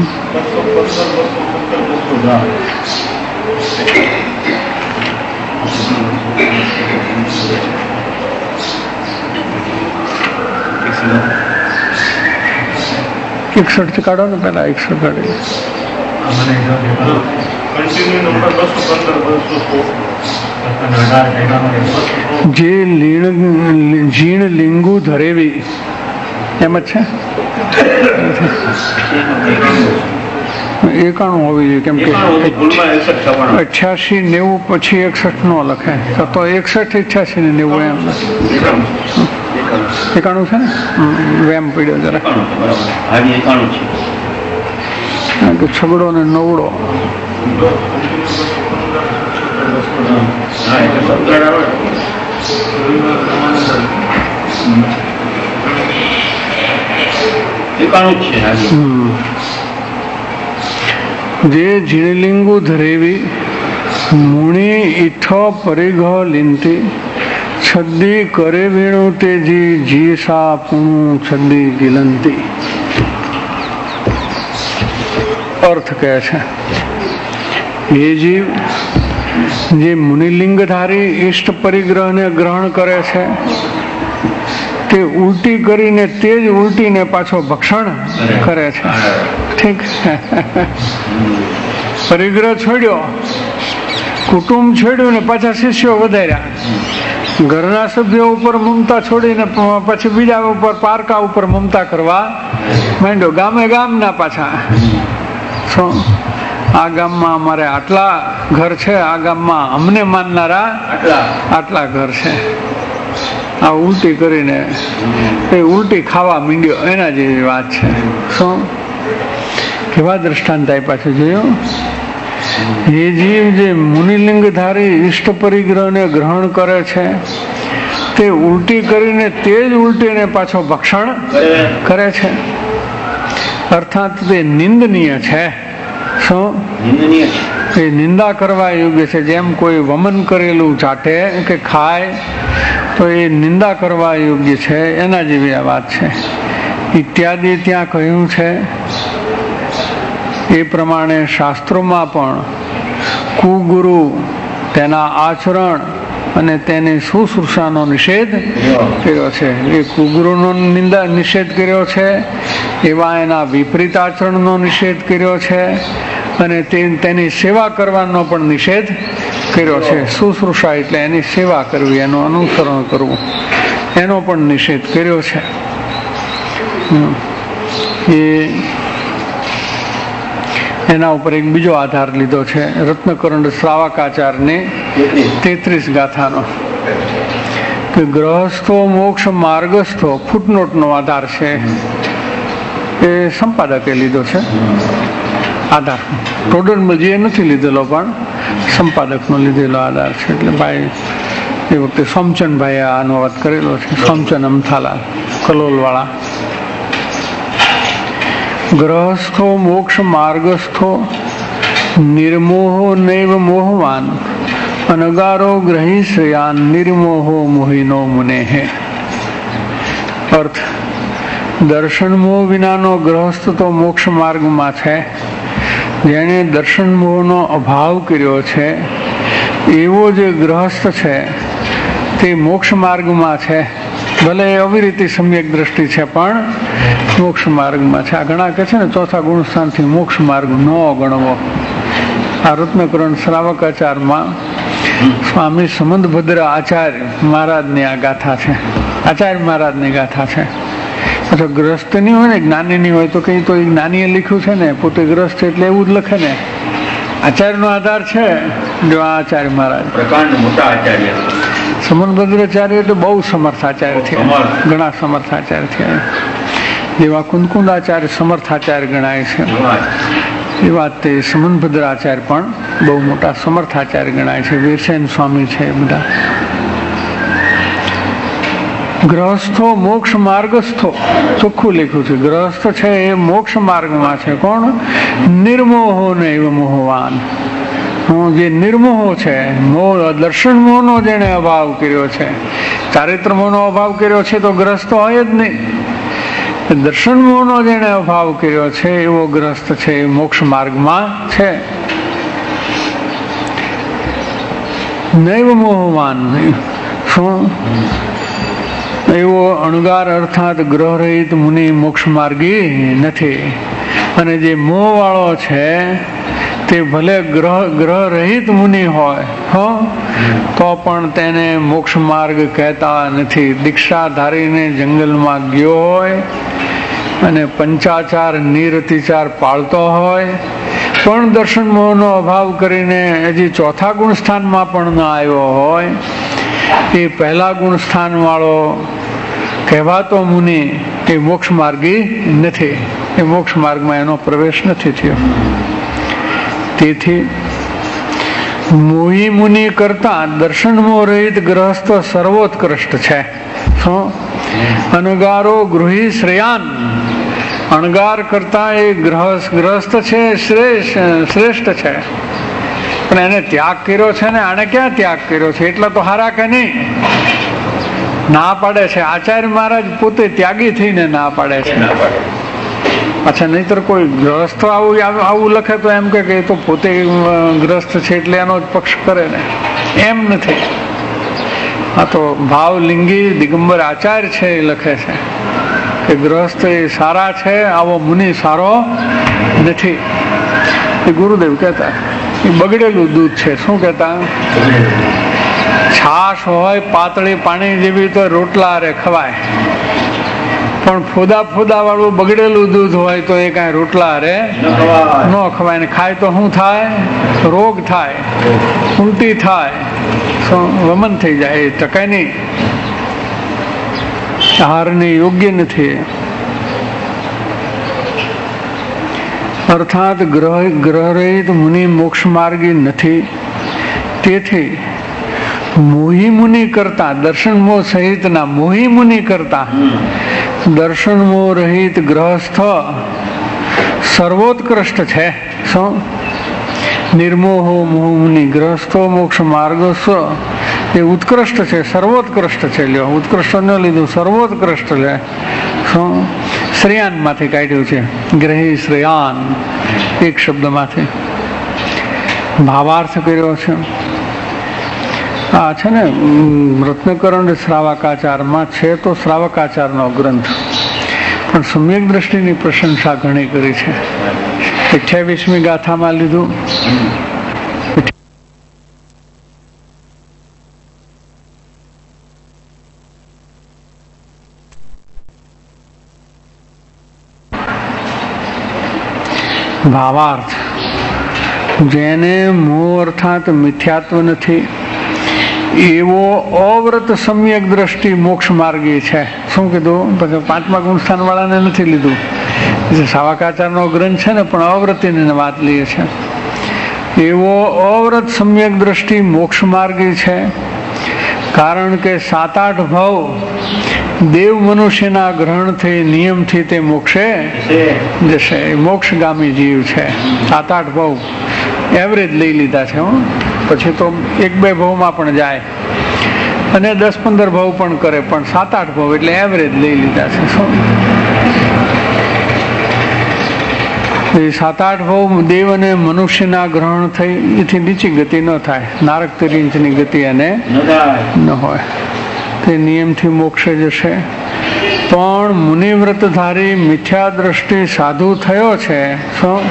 Speaker 2: એકસઠ થી કાઢો ને, પેલા એકસઠ કાઢી. જે જીણ લિંગુ ધરેવી એમ જ છે. એકાણું હોવી જોઈએ, કેમ કે અઠ્યાસી નેવું પછી એકસઠ નો લખે તો એકસઠ અઠ્યાસી ને નેવું એમ એકાણું છે ને. વેમ પડ્યો જરા, છગડો ને નવડો. જે જીણલિંગુ ધરેવી મુણી ઈઠ પરિઘ લીંતી છદ્દી કરે વીણું તેજી જી સા પૂણું છદ્દી ગીલંતી. અર્થ કહે છે એ જીવ જે મુનિલિંગધારી ઈષ્ટ પરિગ્રહને ગ્રહણ કરે છે તે ઉલટી કરીને તે જ ઉલટીને પાછો ભક્ષણ કરે છે. ઠીક. પરિગ્રહ છોડ્યો, કુટુંબ છોડ્યું ને પાછા શિષ્યો વધાર્યા. ઘરના સભ્યો ઉપર મમતા છોડીને પછી બીજા ઉપર પારકા ઉપર મમતા કરવા માંડ્યો. ગામે ગામના પાછા. આ ગામમાં અમારે આટલા ઘર છે, આ ગામમાં અમને માનનારા આટલા ઘર છે. આ ઉલટી કરીને એ ઉલટી ખાવા માંડ્યો એના જેવી વાત છે. શું કેવા દ્રષ્ટાંત આપ્યા છે જોયું? એ જીવ જે મુનિલિંગધારી ઇષ્ટ પરિગ્રહને ગ્રહણ કરે છે તે ઉલટી કરીને તે જ ઉલટીને પાછો ભક્ષણ કરે છે. અર્થાત તે નિંદનીય છે. શું એ નિંદા કરવા યોગ્ય છે. જેમ કોઈ વમન કરેલું ચાટે કે ખાય તો એ નિંદા કરવા યોગ્ય છે, એના જેવી આ વાત છે. ઇત્યાદિ ત્યાં કહ્યું છે. એ પ્રમાણે શાસ્ત્રોમાં પણ કુગુરુ, તેના આચરણ અને તેની શુશ્રૂષાનો નિષેધ કર્યો છે. એ કુગુરુનો નિંદા નિષેધ કર્યો છે, એવા એના વિપરીત આચરણનો નિષેધ કર્યો છે, અને તેની સેવા કરવાનો પણ નિષેધ કર્યો છે. શુશ્રૂષા એટલે એની સેવા કરવી, એનું અનુસરણ કરવું, એનો પણ નિષેધ કર્યો છે. એ એના ઉપર એક બીજો આધાર લીધો છે, રત્નકરંડ શ્રાવકાચાર્યની તેત્રીસ ગાથાનો, કે ગ્રહસ્થો મોક્ષ માર્ગસ્થો ફૂટનોટનો આધાર છે. એ સંપાદકે લીધો છે આધાર. ટોડરમલજીએ નથી લીધેલો, પણ સંપાદકનો લીધેલો આધાર છે. એટલે ભાઈ એ વખતે સોમચંદભાઈએ આ અનુવાદ કરેલો છે, સોમચંદ અમથાલા કલોલવાળા. ગ્રહસ્થો મોક્ષ માર્ગસ્થો નિર્મોહો નૈવ મોહવાન અનગારો ગ્રહી શ્રેયાન નિર્મોહો મોહિનો મુનેહે. અર્થ, દર્શન મોહ વિનાનો ગ્રહસ્થ તો મોક્ષ માર્ગમાં છે. જેણે દર્શન મોહનો અભાવ કર્યો છે એવો જે ગ્રહસ્થ છે તે મોક્ષ માર્ગમાં છે. ભલે અવિરતિ સમ્યક દ્રષ્ટિ છે, પણ મોક્ષ માર્ગમાં છે. આ ઘણા કહે છે ને ચોથા ગુણસ્થાનથી મોક્ષ માર્ગ ન ગણવો. આ રત્નકરણ શ્રાવકાચારમાં સ્વામી સમંતભદ્ર આચાર્ય મહારાજની આ ગાથા છે. આચાર્ય મહારાજની ગાથા છે. અથવા ગ્રસ્તની હોય ને જ્ઞાનીની હોય તો કઈ તો જ્ઞાનીએ લખ્યું છે ને, પોતે ગ્રસ્ત એટલે એવું જ લખે ને. આચાર્યનો આધાર છે જો આચાર્ય મહારાજ
Speaker 3: પ્રકાંડ મોટા આચાર્ય.
Speaker 2: સમંતભદ્રાચાર્ય એટલે બહુ સમર્થ આચાર્ય થયા, ઘણા સમર્થ આચાર્ય થયા. જેવા કુંદકુંદાચાર્ય સમર્થાચાર્ય ગણાય છે, એવા તે સમંતભદ્રાચાર્ય પણ બહુ મોટા સમર્થાચાર્ય ગણાય છે. વીરસેન સ્વામી છે એ બધા. ગ્રહસ્થો મોક્ષ માર્ગસ્થો ચોખ્ખું લખ્યું છે. ગ્રહસ્થ છે એ મોક્ષ માર્ગમાં છે. કોણ? નિર્મોહો નૈવ મોહવાન. જે નિર્મોહો છે, મોહ દર્શન મોહનો જેને અભાવ કર્યો છે, ચારિત્ર મોહનો અભાવ કર્યો છે તો ગ્રસ્ત હોય જ નહીં. દર્શન મોહનો જેને અભાવ કર્યો છે એવો ગ્રસ્ત છે, એ મોક્ષ માર્ગમાં છે. નૈવ મોહવાન. શું? એવો અણગાર અર્થાત ગ્રહ રહિત મુનિ મોક્ષ માર્ગી નથી. અને જે મોહ વાળો છે તે ભલે ગ્રહ ગ્રહ રહિત મુનિ હોય હો તો પણ તેને મોક્ષ માર્ગ કહેતા નથી. દીક્ષા ધારીને જંગલમાં ગયો હોય અને પંચાચાર નિરતિચાર પાળતો હોય પણ દર્શન મોહનો અભાવ કરીને હજી ચોથા ગુણ સ્થાનમાં પણ ન આવ્યો હોય, એ પહેલા ગુણ સ્થાન વાળો કહેવાતો મુનિ એ મોક્ષ માર્ગી નથી. એ મોક્ષ માર્ગમાં એનો પ્રવેશ નથી થયો. તેથી મોહી મુનિ કરતા દર્શન મોહ રહિત ગ્રહસ્થ સર્વોત્કૃષ્ટ છે. શું? અનગારો ગૃહી શ્રેયાન. અણગાર કરતા એ ગ્રહસ્થ ગ્રહસ્થ છે શ્રેષ્ઠ શ્રેષ્ઠ છે. પણ એને ત્યાગ કર્યો છે ને. આને ક્યાં ત્યાગ કર્યો છે? એટલા તો હારા કે નહીં? ના પાડે છે. આચાર્ય મહારાજ પોતે ત્યાગી થઈને ના પાડે છે. અચ્છા, નહીતર કોઈ ગ્રસ્ત આવું આવું લખે તો એમ કે તો પોતે ગ્રસ્ત છે એટલે એનો જ પક્ષ કરે ને. એમ નથી. આ તો ભાવલિંગી દિગંબર આચાર્ય છે એ લખે છે કે ગ્રસ્ત એ સારા છે, આવો મુનિ સારો નથી. એ ગુરુદેવ કહેતા એ બગડેલું દૂધ છે. શું કહેતા? છાશ હોય પાતળી પાણી જેવી તો રોટલા રે ખવાય, પણ ફોદા ફોદા વાળું બગડેલું દૂધ હોય તો એ કાંઈ રોટલા રે ન ખવાય ને ખાય તો શું થાય? રોગ થાય, ઉલટી થાય, વમન થઈ જાય, એ ટકાય નહીં. આહારને યોગ્ય નથી. અર્થાત ગ્રહ ગ્રહરહિત મુનિ મોક્ષ માર્ગી નથી. તેથી મોહી મુનિ કરતા, દર્શન મોહ સહિતના મોહી મુનિ કરતા દર્શન મોહ રહિત ગ્રહસ્થ સર્વોત્કૃષ્ટ છે. શું? નિર્મોહો મોહ મુનિ ગ્રહસ્થો મોક્ષ માર્ગ એ ઉત્કૃષ્ટ છે, સર્વોત્કૃષ્ટ છે. લ્યો, ઉત્કૃષ્ટ ન લીધું, સર્વોત્કૃષ્ટ લે. શું? શ્રેયાન માંથી કાઢ્યું છે, ગ્રહી શ્રેયાન એક શબ્દમાંથી ભાવાર્થ કર્યો છે. આ છે ને રત્નકરણ શ્રાવકાચારમાં છે, તો શ્રાવકાચારનો ગ્રંથ, પણ સમ્યક દ્રષ્ટિની પ્રશંસા ઘણી કરી છે. અઠ્યાવીસમી ગાથામાં લીધું. ભાવાર્થ: જેને મોહ અર્થાત મિથ્યાત્વ નથી એવો અવ્રત સમ્યક દ્રષ્ટિ મોક્ષ માર્ગી છે. શું કીધું? પછી પાંચમા ગુણસ્થાન વાળાને નથી લીધું. શાવકાચારનો ગ્રંથ છે ને, પણ અવ્રતિની વાત લઈએ છે. એવો અવ્રત સમ્યક દ્રષ્ટિ મોક્ષ માર્ગી છે. કારણ કે સાત આઠ ભાવ દેવ મનુષ્યના ગ્રહણથી નિયમથી તે મોક્ષે જશે. મોક્ષગામી જીવ છે. સાત આઠ ભાવ એવરેજ લઈ લીધા છે. હું પછી તો એક બે ભાવમાં પણ જાય અને દસ પંદર ભાવ પણ કરે, પણ સાત આઠ ભાવ એટલે એવરેજ લઈ લીધા છે. શું? એ સાત આઠ ભાવ દેવ અને મનુષ્યના ગ્રહણ થઈ એથી નીચી ગતિ ન થાય. નારક તિર્યંચની ગતિ એને ન હોય. તે નિયમથી મોક્ષે જશે. પણ મુનિવ્રતધારી મિથ્યા દ્રષ્ટિ સાધુ થયો છે. શું?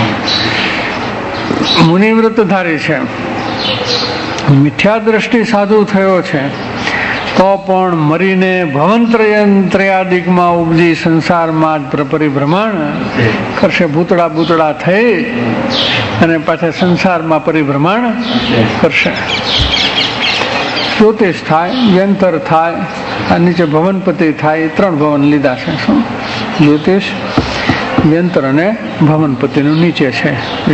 Speaker 2: મુનિવ્રતધારી છે, મિથ્યા દ્રષ્ટિ સાધુ થયો છે, તો પણ મરીને ભવંત્રયંત્રયાદિકમાં ઉપજી સંસારમાં જ પરિભ્રમણ કરશે. ભૂતળા ભૂતળા થઈ અને પાછા સંસારમાં પરિભ્રમણ કરશે. જ્યોતિષ થાય, યંત્ર થાય, આ નીચે ભવનપતિ થાય. ત્રણ ભવન લીધા છે. શું? જ્યોતિષ, યંત્ર અને ભવનપતિનું નીચે છે.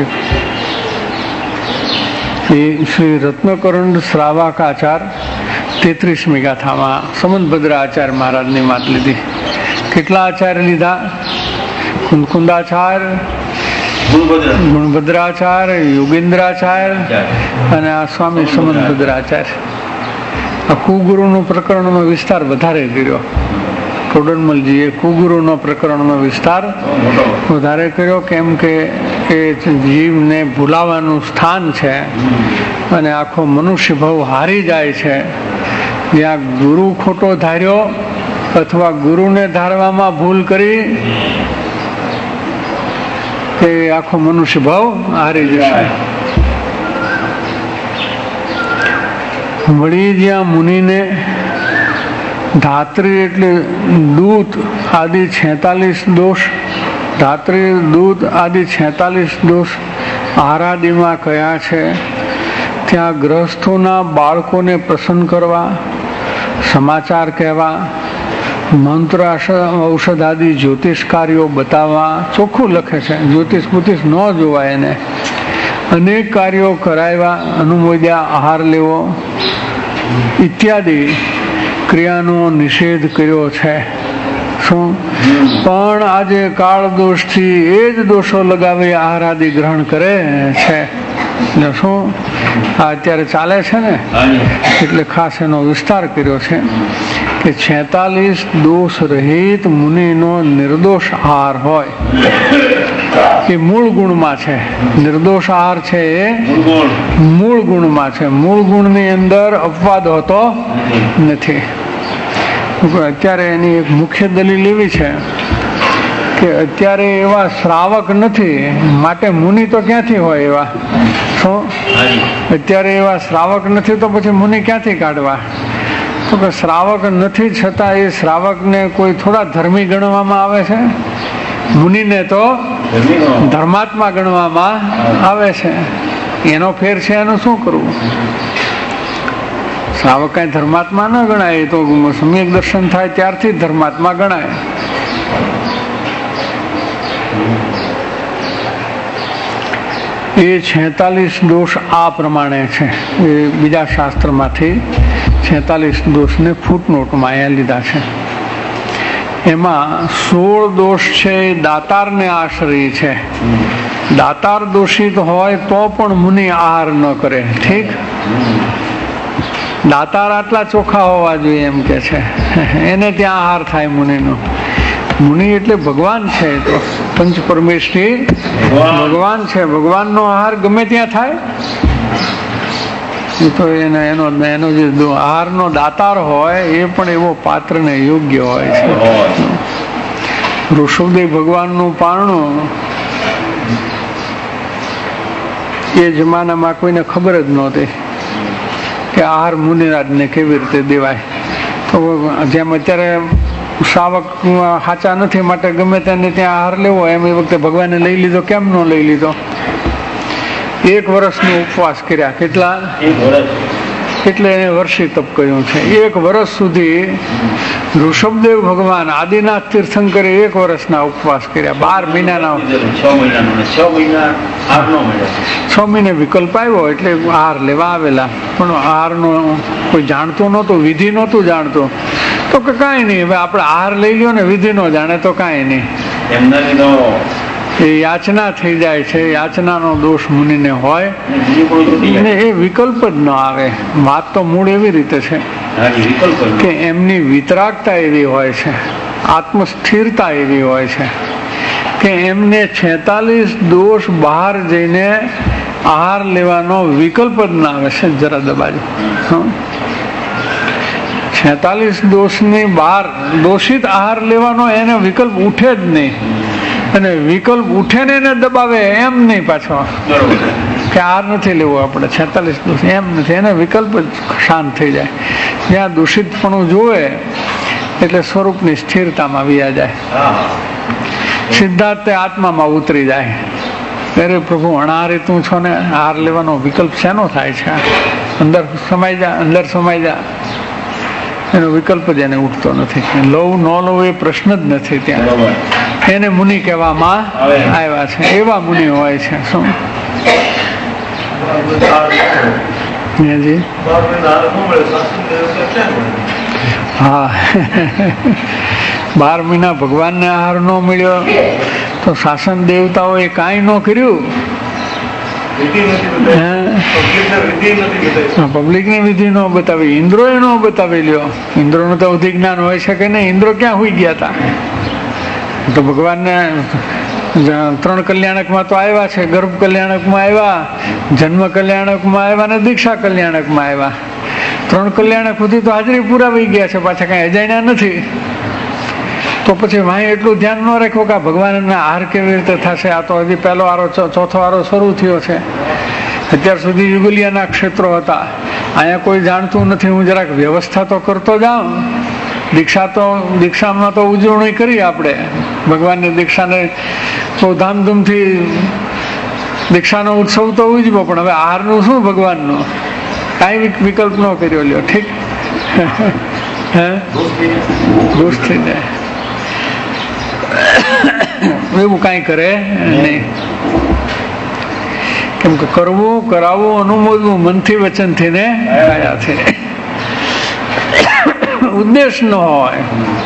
Speaker 2: એ શ્રી રત્નકરણ શ્રાવકાચાર તેત્રીસમી ગાથામાં સમંતભદ્ર આચાર્ય મહારાજની વાત લીધી. કેટલા આચાર્ય લીધા? કુંદકુંદાચાર્ય, ગુણભદ્રાચાર્ય, યોગેન્દ્રાચાર્ય અને આ સ્વામી સમંતભદ્રાચાર્ય. આ કુગુરુનું પ્રકરણનો વિસ્તાર વધારે કર્યો. ટોડરમલજીએ કુગુરુનો પ્રકરણનો વિસ્તાર વધારે કર્યો, કેમ કે એ જીવને ભૂલાવાનું સ્થાન છે અને આખો મનુષ્ય ભાવ હારી જાય છે. જ્યાં ગુરુ ખોટો ધાર્યો અથવા ગુરુને ધારવામાં ભૂલ કરી તે આખો મનુષ્ય ભાવ હારી જશે. વળી જ્યાં મુનિને ધાત્રી એટલે દૂત આદિ છેતાલીસ દોષ, ધાત્રી દૂત આદિ છેતાલીસ દોષ આરાદિમાં કયા છે, ત્યાં ગ્રહસ્થોના બાળકોને પ્રસન્ન કરવા, સમાચાર કહેવા, મંત્ર ઔષધ આદિ જ્યોતિષ કાર્યો બતાવવા ચોખ્ખું લખે છે. જ્યોતિષ પુતિષ ન જોવાય એને. અનેક કાર્યો કરાવ્યા, અનુમોદ્યા, આહાર લેવો ઇત્યાદિ ક્રિયાનો નિષેધ કર્યો છે. શું? પણ આજે કાળ દોષથી એ જ દોષો લગાવી આહાર આદિ ગ્રહણ કરે છે. શું આ અત્યારે ચાલે છે ને, એટલે ખાસ એનો વિસ્તાર કર્યો છે કે છેતાલીસ દોષ રહિત મુનિનો નિર્દોષ આહાર હોય એ મૂળ ગુણમાં છે. નિર્દોષ આહાર છે એ મૂળ ગુણમાં છે. મૂળ ગુણની અંદર અપવાદ હોતો નથી. અત્યારે એની એક મુખ્ય દલીલ એવી છે કે અત્યારે એવા શ્રાવક નથી, માટે મુનિ તો ક્યાંથી હોય એવા? શું? અત્યારે એવા શ્રાવક નથી તો પછી મુનિ ક્યાંથી કાઢવા? તો કે શ્રાવક નથી છતાં એ શ્રાવકને કોઈ થોડા ધર્મી ગણવામાં આવે છે? મુનિને તો ધર્માત્મા ગણવામાં આવે છે. એનો ફેર છે, એનું શું કરવું? શ્રાવક કઈ ધર્માત્મા ન ગણાય, તો સમ્યક દર્શન થાય ત્યારથી ધર્માત્મા ગણાય. એ છેતાલીસ દોષ આ પ્રમાણે છે. એ બીજા શાસ્ત્રમાંથી છેતાલીસ દોષને ફૂટનોટમાં અહીંયા લીધા છે. એમાં સોળ દોષ છે એ દાતારને આશ્રય છે. દાતાર દોષિત હોય તો પણ મુનિ આહાર ન કરે. ઠીક, દાતાર આટલા ચોખ્ખા હોવા જોઈએ એમ કે છે, એને ત્યાં આહાર થાય મુનિનો. મુનિ એટલે ભગવાન છે, તો પંચ પરમેશ્વરી ભગવાન છે. ભગવાનનો આહાર ગમે ત્યાં થાય. એ તો એને એનો એનો જે આહારનો દાતાર હોય એ પણ એવો પાત્રને યોગ્ય હોય છે. ઋષભદેવ ભગવાનનું પારણું એ જમાનામાં કોઈને ખબર જ નહોતી કે આહાર મુનિરાજને કેવી રીતે દેવાય. તો જેમ અત્યારે શ્રાવક સાચા નથી માટે ગમે તેને ત્યાં આહાર લેવો, એમ એ વખતે ભગવાને લઈ લીધો. કેમ ન લઈ લીધો? એક વર્ષનો ઉપવાસ કર્યા. કેટલા? એટલે એને વર્ષી તપ કહ્યું છે. એક વર્ષ સુધી ઋષભદેવ ભગવાન આદિનાથ તીર્થંકરે એક વર્ષના ઉપવાસ કર્યા. બાર મહિનાના છ મહિને વિકલ્પ આવ્યો એટલે આહાર લેવા આવેલા. પણ આહારનો કોઈ જાણતું નહોતું, વિધિ નહોતું જાણતું. તો કે કાંઈ નહીં, હવે આપણે આહાર લઈ લ્યો ને, વિધિ ન જાણે તો કાંઈ નહીં. એ યાચના થઈ જાય છે. યાચનાનો દોષ મુનિને હોય ને એ વિકલ્પ જ ન આવે. વાત તો મૂળ એવી રીતે છે કે એમની વિતરાગતા એવી હોય છે, આત્મસ્થિરતા એવી હોય છે કે એમને છેતાલીસ દોષ બહાર જઈને આહાર લેવાનો વિકલ્પ જ ના આવે છે. જરા દબાજો. છેતાલીસ દોષની બહાર દોષિત આહાર લેવાનો એને વિકલ્પ ઉઠે જ નહીં. અને વિકલ્પ ઉઠે ને એને દબાવે એમ નહીં પાછો કે આહાર નથી લેવો આપણે છેતાલીસ દોષ, એમ નથી. એને વિકલ્પ જ શાંત થઈ જાય. જ્યાં દૂષિતપણું જોવે એટલે સ્વરૂપની સ્થિરતામાં વ્યા જાય, સિદ્ધાર્થ આત્મામાં ઉતરી જાય. અરે પ્રભુ અણાહારી તું છો ને, આહાર લેવાનો વિકલ્પ શેનો થાય છે? અંદર સમાઈ જા, અંદર સમાઈ જા. એનો વિકલ્પ જ એને ઉઠતો નથી. લવ ન લવ એ પ્રશ્ન જ નથી ત્યાં. એને મુનિ કહેવામાં આવ્યા છે. એવા મુનિ હોય છે. શું હા, બાર મહિના ભગવાનને આહાર ન મળ્યો તો શાસન દેવતાઓએ કાંઈ ન કર્યું. પબ્લિકની વિધિ ન બતાવી, ઇન્દ્રોએ ન બતાવી લ્યો. ઇન્દ્રોનું તો અવધિ જ્ઞાન હોય છે કે નહીં? ઇન્દ્રો ક્યાં હોઈ ગયા હતા? તો ભગવાનને ત્રણ કલ્યાણકમાં તો આવ્યા છે. ગર્ભ કલ્યાણકમાં આવ્યા, જન્મ કલ્યાણકમાં આવ્યા ને દીક્ષા કલ્યાણકમાં આવ્યા. ત્રણ કલ્યાણક સુધી તો હાજરી પુરાવી ગયા છે, પાછા કઈ અજાણ્યા નથી. તો પછી વાંહી એટલું ધ્યાન ન રાખ્યું કે ભગવાનના આહાર કેવી રીતે થશે. આ તો હજી પહેલો આરો ચોથો આરો શરૂ થયો છે. અત્યાર સુધી યુગલિયાના ક્ષેત્રો હતા. અહીંયા કોઈ જાણતું નથી. હું જરાક વ્યવસ્થા તો કરતો જાઉં. દીક્ષા તો દીક્ષામાં તો ઉજવણી કરી આપણે ભગવાનની દીક્ષાને તો ધામધૂમથી દીક્ષાનો ઉત્સવ તો ઉજવો, પણ હવે આહારનું શું? ભગવાનનું કાંઈ વિકલ્પ ન કર્યો લ્યો. ઠીક, હે દોષ થઈ જાય. એવું કાંઈ કરે નહીં. કેમ કે કરવું, કરાવવું, અનુમોદવું મનથી વચનથી ને કાયાથી. ઉદ્દેશ ન હોય.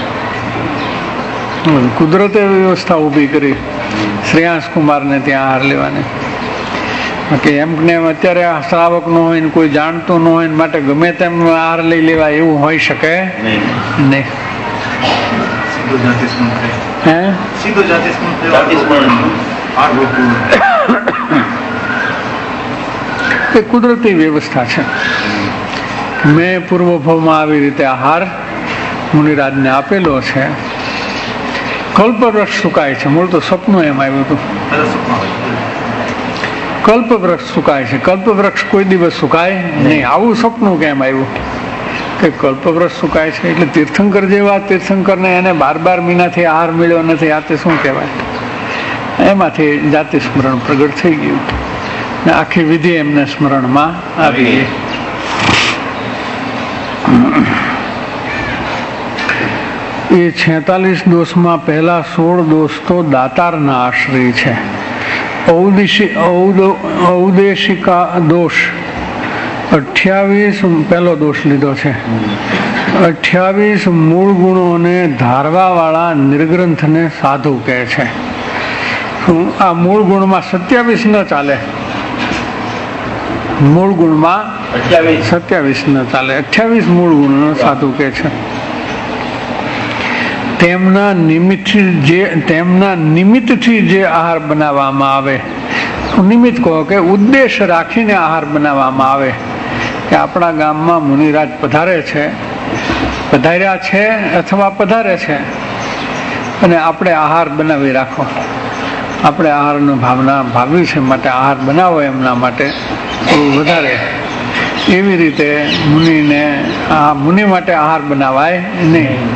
Speaker 2: કુદરતે વ્યવસ્થા ઊભી કરી શ્રેયાંશ કુમારને ત્યાં આહાર લેવાની. કે એમને અત્યારે શ્રાવક ન હોય ને કોઈ જાણતું ન હોય માટે ગમે તેમ આહાર લઈ લેવાય એવું હોઈ શકે નહીં. હે એ કુદરતી વ્યવસ્થા છે. મેં પૂર્વ ભાવમાં આવી રીતે આહાર મુનિરાજને આપેલો છે. કલ્પવૃક્ષ સુકાય છે. મૂળ તો સપનું એમ આવ્યું હતું. કલ્પવૃક્ષ સુકાય છે. કલ્પવૃક્ષ કોઈ દિવસ સુકાય નહીં. આવું સપનું કેમ આવ્યું તે કલ્પવૃક્ષ સુકાય છે. એટલે તીર્થંકર જેવા તીર્થંકરને એને બાર બાર મહિનાથી આહાર મળ્યો નથી, આ તે શું કહેવાય? એમાંથી જાતિ સ્મરણ પ્રગટ થઈ ગયું ને આખી વિધિ એમને સ્મરણમાં આવી. એ છેતાલીસ દોષમાં પહેલા સોળ દોષ તો દાતારના આશ્રય છે. ઔદેશી ઔદેશિકા દોષ અઠ્યાવીસ પહેલો દોષ લીધો છે. અઠ્યાવીસ મૂળ ગુણોને ધારવા વાળા નિર્ગ્રંથને સાધુ કહે છે. આ મૂળ ગુણમાં સત્યાવીસ ન ચાલે, મૂળ ગુણમાં સત્યાવીસ ન ચાલે, અઠ્યાવીસ મૂળ ગુણો સાધુ કહે છે. તેમના નિમિત્તથી જે તેમના નિમિત્તથી જે આહાર બનાવવામાં આવે, નિમિત્ત કહો કે ઉદ્દેશ રાખીને આહાર બનાવવામાં આવે કે આપણા ગામમાં મુનિરાજ પધારે છે, પધાર્યા છે અથવા પધારે છે અને આપણે આહાર બનાવી રાખો, આપણે આહારની ભાવના ભાવી છે માટે આહાર બનાવો એમના માટે થોડું વધારે. એવી રીતે મુનિને આ મુનિ માટે આહાર બનાવાય નહીં.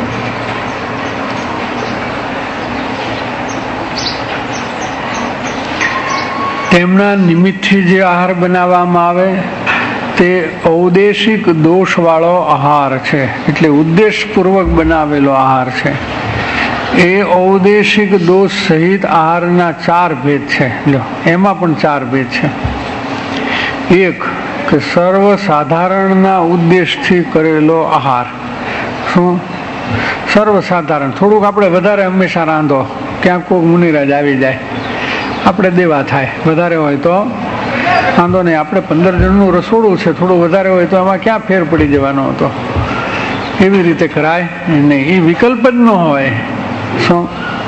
Speaker 2: તેમના નિમિત્તથી જે આહાર બનાવવામાં આવે તે ઔદેશિક દોષ વાળો આહાર છે, એટલે ઉદ્દેશપૂર્વક બનાવેલો આહાર છે. એ ઔદેશિક દોષ સહિત આહારના ચાર ભેદ છે. લો એમાં પણ ચાર ભેદ છે. એક કે સર્વસાધારણના ઉદ્દેશથી કરેલો આહાર. શું સર્વસાધારણ? થોડુંક આપણે વધારે હંમેશા રાંધો, ક્યાંક કોઈ મુનિરાજ આવી જાય, આપણે દેવા થાય, વધારે હોય તો વાંધો નહીં. આપણે પંદર જણનું રસોડું છે, થોડું વધારે હોય તો એમાં ક્યાં ફેર પડી જવાનો હતો? એવી રીતે કરાય નહીં, એ વિકલ્પ જ ન હોય. શું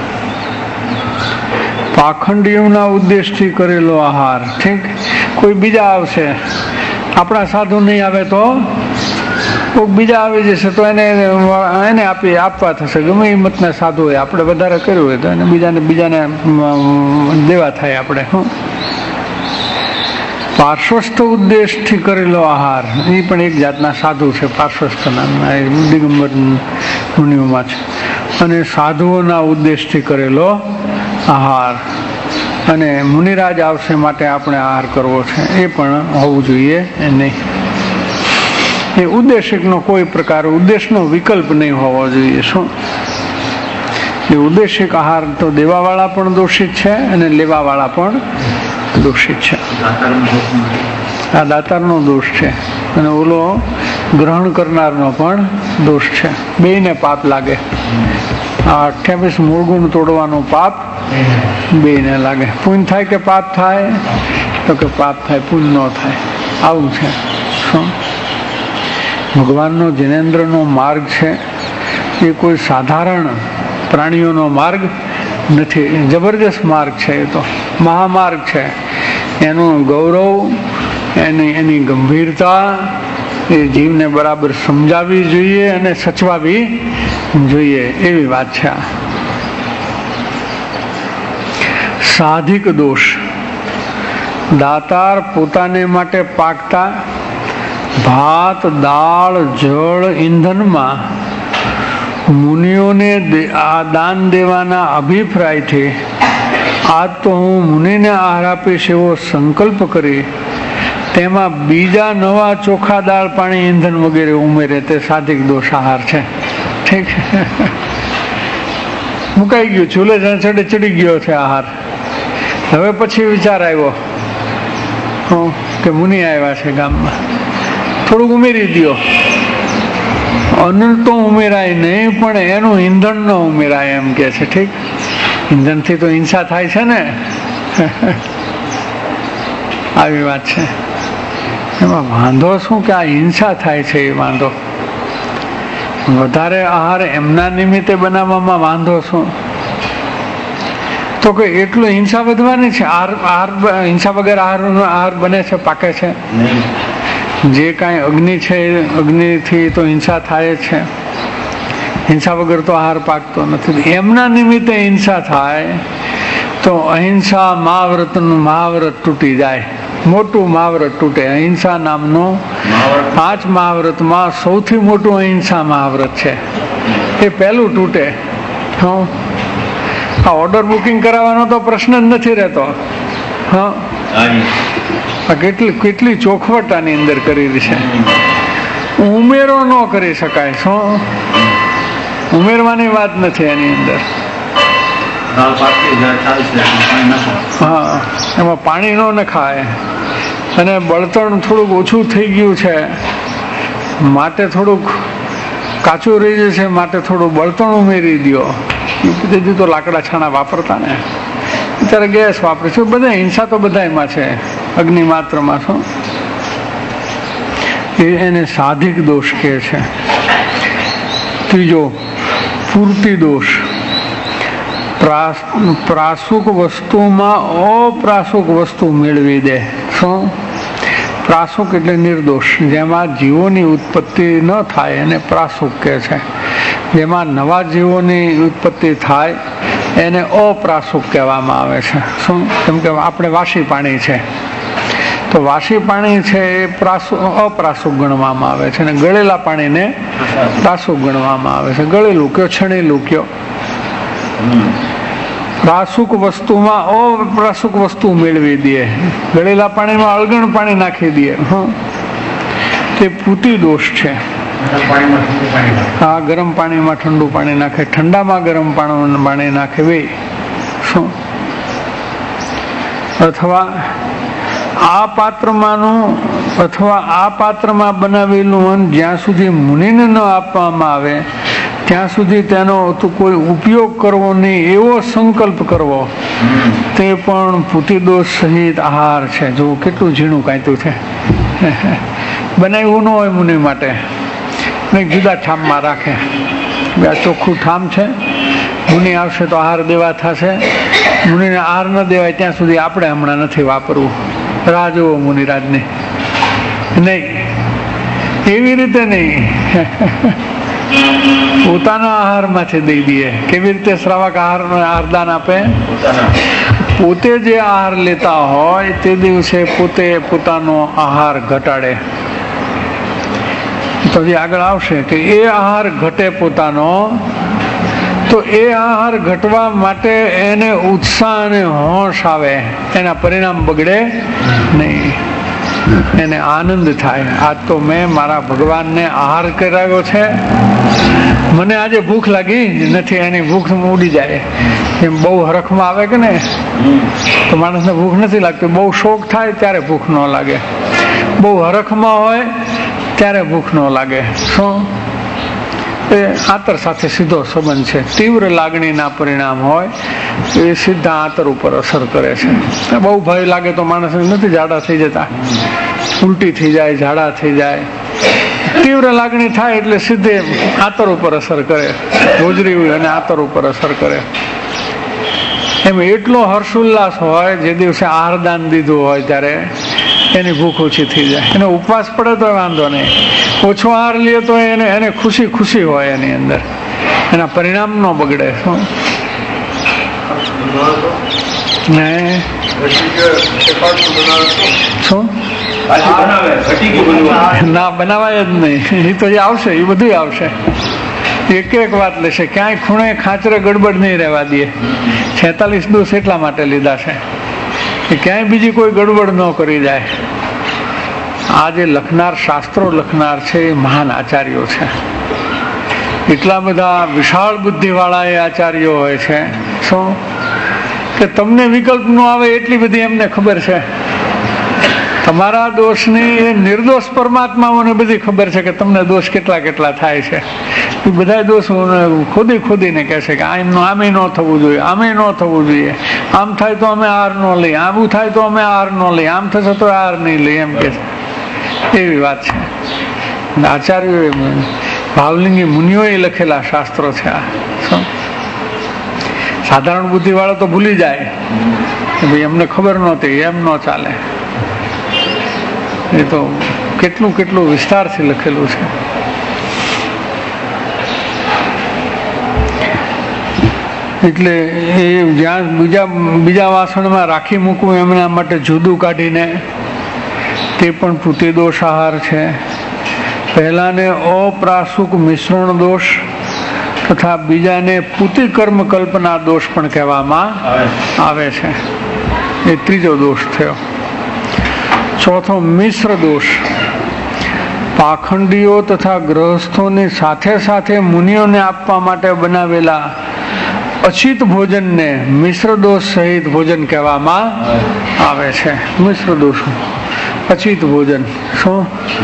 Speaker 2: પાખંડીઓના ઉદ્દેશથી કરેલો આહાર? ઠીક, કોઈ બીજા આવશે, આપણા સાધુ નહીં આવે તો કોઈ બીજા આવી જશે તો એને એને આપી આપવા થશે. ગમે એ મતના સાધુ હોય, આપણે વધારે કર્યું હોય તો એને બીજાને બીજાને દેવા થાય આપણે. શું પાર્શ્વસ્થ ઉદ્દેશથી કરેલો આહાર? એ પણ એક જાતના સાધુ છે, પાર્શ્વસ્થ નામના, એ દિગંબર મુનિઓમાં છે. અને સાધુઓના ઉદ્દેશથી કરેલો આહાર, અને મુનિરાજ આવશે માટે આપણે આહાર કરવો છે, એ પણ હોવું જોઈએ નહીં. એ ઉદ્દેશિકનો કોઈ પ્રકાર ઉદ્દેશનો વિકલ્પ નહીં હોવો જોઈએ. શું એ ઉદ્દેશિક આહાર તો દેવાવાળા પણ દોષિત છે અને લેવાવાળા પણ દોષિત છે. આ દાતારનો દોષ છે અને ઓલો ગ્રહણ કરનારનો પણ દોષ છે. બેયને પાપ લાગે. આ અઠ્યાવીસ મૂળ ગુણ તોડવાનું પાપ બેયને લાગે. પુણ્ય થાય કે પાપ થાય? તો કે પાપ થાય, પુણ્ય ન થાય. આવું છે. શું ભગવાનનો જિનેન્દ્રનો માર્ગ છે એ કોઈ સાધારણ પ્રાણીઓનો માર્ગ નથી, જબરજસ્ત માર્ગ છે. એ તો મહામાર્ગ છે. એનું ગૌરવ, એની એની ગંભીરતા એ જીવને બરાબર સમજાવવી જોઈએ અને સચવાવી જોઈએ, એવી વાત છે. આ સાધિક દોષ. દાતાર પોતાને માટે પાકતા ભાત, દાળ, જળ, ઈંધણમાં મુનિઓને આ દાન દેવાના અભિપ્રાયથી આજ તો હું મુનિને આહાર આપીશ એવો સંકલ્પ કરી તેમાં બીજા નવા ચોખા, દાળ, પાણી, ઈંધણ વગેરે ઉમેરે તે સાધિક દોષ આહાર છે. ઠીક, મુકાઈ ગયું, ચૂલે ચડે ચડી ગયો છે આહાર. હવે પછી વિચાર આવ્યો કે મુનિ આવ્યા છે ગામમાં, થોડુંક ઉમેરી દો. અન્ન તો ઉમેરાય નહીં, પણ એનું ઈંધણ ન ઉમેરાય એમ કે છે. ઠીક, ઈંધણથી તો હિંસા થાય છે ને, આવી વાત છે. એમાં વાંધો શું કે આ હિંસા થાય છે એ વાંધો. વધારે આહાર એમના નિમિત્તે બનાવવામાં વાંધો શું? તો કે એટલું હિંસા વધવાની છે. આહાર હિંસા વગર આહાર આહાર બને છે, પાકે છે? જે કાંઈ અગ્નિ છે અગ્નિથી તો હિંસા થાય છે, હિંસા વગર તો આહાર પાકતો નથી. એમના નિમિત્તે હિંસા થાય તો અહિંસા મહાવ્રતનું મહાવ્રત તૂટી જાય. મોટું મહાવ્રત તૂટે. અહિંસા નામનું પાંચ મહાવ્રતમાં સૌથી મોટું અહિંસા મહાવ્રત છે. એ પહેલું તૂટે. હા, આ ઓર્ડર બુકિંગ કરાવવાનો તો પ્રશ્ન જ નથી રહેતો. હા, કેટલી કેટલી ચોખવટ આની અંદર કરેલી છે. ઉમેરો ન કરી શકાય. શું ઉમેરવાની વાત નથી એની અંદર. હા, એમાં પાણી ન નખાય. અને બળતણ થોડુંક ઓછું થઈ ગયું છે માટે થોડુંક કાચું રહી જશે માટે થોડું બળતણ ઉમેરી દો. તેથી તો લાકડા છાણા વાપરતા ને, અત્યારે ગેસ વાપરે છે. બધા હિંસા તો બધામાં છે. અગ્નિ માત્રમાં શું એને સાધિક દોષ કહે છે. ત્રીજો પૂર્તિ દોષ. પ્રાસુક વસ્તુમાં અપ્રાસુક વસ્તુ મેળવી દે. શું? પ્રાસુક એટલે નિર્દોષ, જેમાં જીવોની ઉત્પત્તિ ન થાય એને પ્રાસુક કહે છે. જેમાં નવા જીવોની ઉત્પત્તિ થાય એને અપ્રાસુક કહેવામાં આવે છે. શું? કેમ કે આપણે વાસી પાણી છે તો વાસી પાણી છે એ પ્રાસુ અપ્રાસુક ગણવામાં આવે છે, અને ગળેલા પાણીને પ્રાસુક ગણવામાં આવે છે. ગળેલું કયો, છણેલું કયો. પ્રાસુક વસ્તુમાં અપ્રાસુક વસ્તુ મેળવી દે. ગળેલા પાણીમાં અળગણ પાણી નાખી દે. હા, તે પૂતિ દોષ છે. હા, ગરમ પાણીમાં ઠંડુ પાણી નાખે, ઠંડામાં ગરમ પાણી નાખે બે. શું? અથવા આ પાત્રમાંનું અથવા આ પાત્રમાં બનાવેલું અન્ન જ્યાં સુધી મુનિને ન આપવામાં આવે ત્યાં સુધી તેનો કોઈ ઉપયોગ કરવો નહીં એવો સંકલ્પ કરવો તે પણ પૂતિદોષ સહિત આહાર છે. જો કેટલું ઝીણું કાંતું છે. બનાવ્યું ન હોય મુનિ માટે, ને જુદા ઠામમાં રાખે. આ ચોખ્ખું ઠામ છે, મુનિ આવશે તો આહાર દેવા થશે. મુનિને આહાર ન દેવાય ત્યાં સુધી આપણે હમણાં નથી વાપરવું. રાહ જુઓ મુનિરાજની. નહીં, એવી રીતે નહીં. પોતાના આહારમાંથી દઈ દઈએ. કેવી રીતે શ્રાવક આહાર આહારદાન આપે? પોતે જે આહાર લેતા હોય તે દિવસે પોતે પોતાનો આહાર ઘટાડે. તો જે આગળ આવશે કે એ આહાર ઘટે પોતાનો, તો એ આહાર ઘટવા માટે એને ઉત્સાહ અને હોશ આવે. એના પરિણામ બગડે નહીં, એને આનંદ થાય. આજ તો મેં મારા ભગવાનને આહાર કરાવ્યો છે, મને આજે ભૂખ લાગી નથી. એની ભૂખ ઉડી જાય. એમ બહુ હરખમાં આવે કે ને તો માણસને ભૂખ નથી લાગતી. બહુ શોખ થાય ત્યારે ભૂખ ન લાગે. બહુ હરખમાં હોય ત્યારે ભૂખ ન લાગે. શું? એ આતર સાથે સીધો સંબંધ છે. તીવ્ર લાગણીના પરિણામ હોય એ સીધા આતર ઉપર અસર કરે છે. બહુ ભય લાગે તો માણસને નથી ઝાડા થઈ જતા, ઉલટી થઈ જાય, ઝાડા થઈ જાય. તીવ્ર લાગણી થાય એટલે સીધે આતર ઉપર અસર કરે. હોજરી અને આતર ઉપર અસર કરે. એમ એટલો હર્ષોલ્લાસ હોય જે દિવસે આહારદાન દીધું હોય ત્યારે એની ભૂખ ઓછી થઈ જાય. એને ઉપવાસ પડે તો વાંધો નહીં, ઓછો આહાર લે તો એને એને ખુશી ખુશી હોય એની અંદર. એના પરિણામ ન બગડે. શું? ને શું ના બનાવાય જ નહીં. એ તો જે આવશે એ બધું આવશે. એક એક વાત લેશે. ક્યાંય ખૂણે ખાંચરે ગડબડ નહીં રહેવા દે. છેતાલીસ દિવસ એટલા માટે લીધા છે કે ક્યાંય બીજી કોઈ ગડબડ ન કરી જાય. આ જે લખનાર, શાસ્ત્રો લખનાર છે એ મહાન આચાર્યો છે. એટલા બધા વિશાળ બુદ્ધિવાળા એ આચાર્યો હોય છે. શું? કે તમને વિકલ્પ ન આવે એટલી બધી એમને ખબર છે. તમારા દોષની એ નિર્દોષ પરમાત્માઓને બધી ખબર છે કે તમને દોષ કેટલા કેટલા થાય છે. એ બધા દોષ ખોદી ખોદીને કહે છે કે આમ આમે ન થવું જોઈએ, આમે ન થવું જોઈએ, આમ થાય તો અમે આહાર ન લઈએ, આવું થાય તો અમે આહાર ન લઈએ, આમ થશે તો આહાર નહીં લઈએ, એમ કે છે. એવી વાત છે. આચાર્યોએ, ભાવલિંગી મુનિઓએ લખેલા શાસ્ત્રો છે આ. સાધારણ બુદ્ધિ વાળો તો ભૂલી જાય કે ભાઈ અમને ખબર નહોતી, એમ ન ચાલે. એ તો કેટલું કેટલું વિસ્તારથી લખેલું છે. એટલે એ જ્યાં બીજા બીજા વાસણમાં રાખી મૂકવું એમના માટે જુદું કાઢીને તે પણ પૂતિ દોષ આહાર છે. પહેલાને અપ્રાસુક મિશ્રણ દોષ તથા બીજાને પૂતિ કર્મ કલ્પના દોષ પણ કહેવામાં આવે છે. એ ત્રીજો દોષ થયો. ચોથો મિશ્ર દોષ. પાખંડીઓ તથા ગ્રહસ્થોની સાથે સાથે મુનિઓને આપવા માટે બનાવેલા અચિત ભોજનને મિશ્ર દોષ સહિત ભોજન કહેવામાં આવે છે. મિશ્ર દોષ અચિત ભોજન શું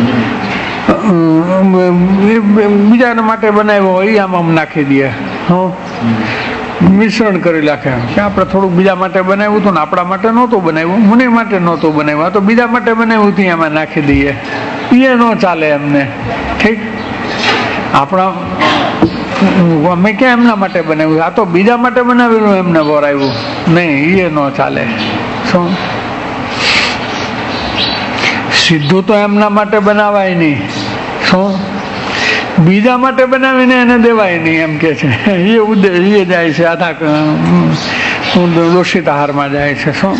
Speaker 2: બીજાના માટે બનાવ્યો હોય એ આમ નાખી દે, હું મિશ્રણ કરી નાખે કે આપણે થોડુંક બીજા માટે બનાવ્યું હતું ને આપણા માટે નહોતું બનાવ્યું, મુનિ માટે નહોતું બનાવ્યું, તો બીજા માટે બનાવ્યું હતું એમાં નાખી દઈએ. એ ન ચાલે એમને. ઠીક, આપણા અમે ક્યાં એમના માટે બનાવ્યું, આ તો બીજા માટે બનાવેલું એમને વરાવ્યું નહીં, એ ન ચાલે. શું સીધું તો એમના માટે બનાવાય નહીં, શું બીજા માટે બનાવીને એને દેવાય નહીં એમ કે છે. એ ઉદે એ જાય છે આધા દોષિત આહારમાં જાય છે. શું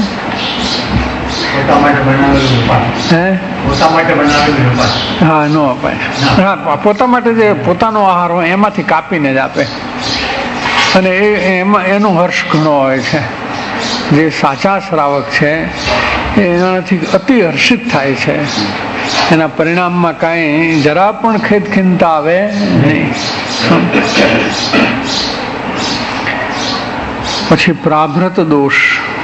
Speaker 2: હા ન અપાય. હા, પોતા માટે જે પોતાનો આહાર હોય એમાંથી કાપીને જ આપે, અને એ એમાં એનો હર્ષ ઘણો હોય છે. જે સાચા શ્રાવક છે એનાથી અતિ હર્ષિત થાય છે. એના પરિણામમાં કાંઈ જરા પણ ખેદખીનતા આવે નહીં. પછી પ્રાભ્રત દોષ.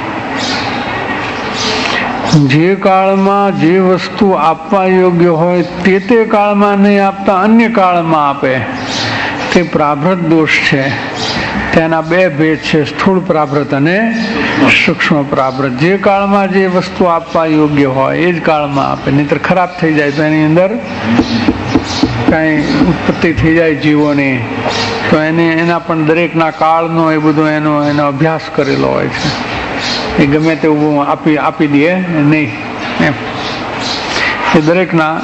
Speaker 2: જે કાળમાં જે વસ્તુ આપવા યોગ્ય હોય તે તે કાળમાં નહીં આપતા અન્ય કાળમાં આપે, તે પ્રાભ્રત દોષ છે. તેના બે ભેદ છે, સ્થૂળ પ્રાભ્રત અને સૂક્ષ્મ પ્રાભ્રત. જે કાળમાં જે વસ્તુ આપવા યોગ્ય હોય એ જ કાળમાં આપે, નહીંતર ખરાબ થઈ જાય તો એની અંદર કાંઈ ઉત્પત્તિ થઈ જાય જીવોની, તો એને એના પણ દરેકના કાળનો એ બધો એનો એનો અભ્યાસ કરેલો હોય છે. એ ગમે તેવું આપી આપી દે નહીં એમ. એ દરેકના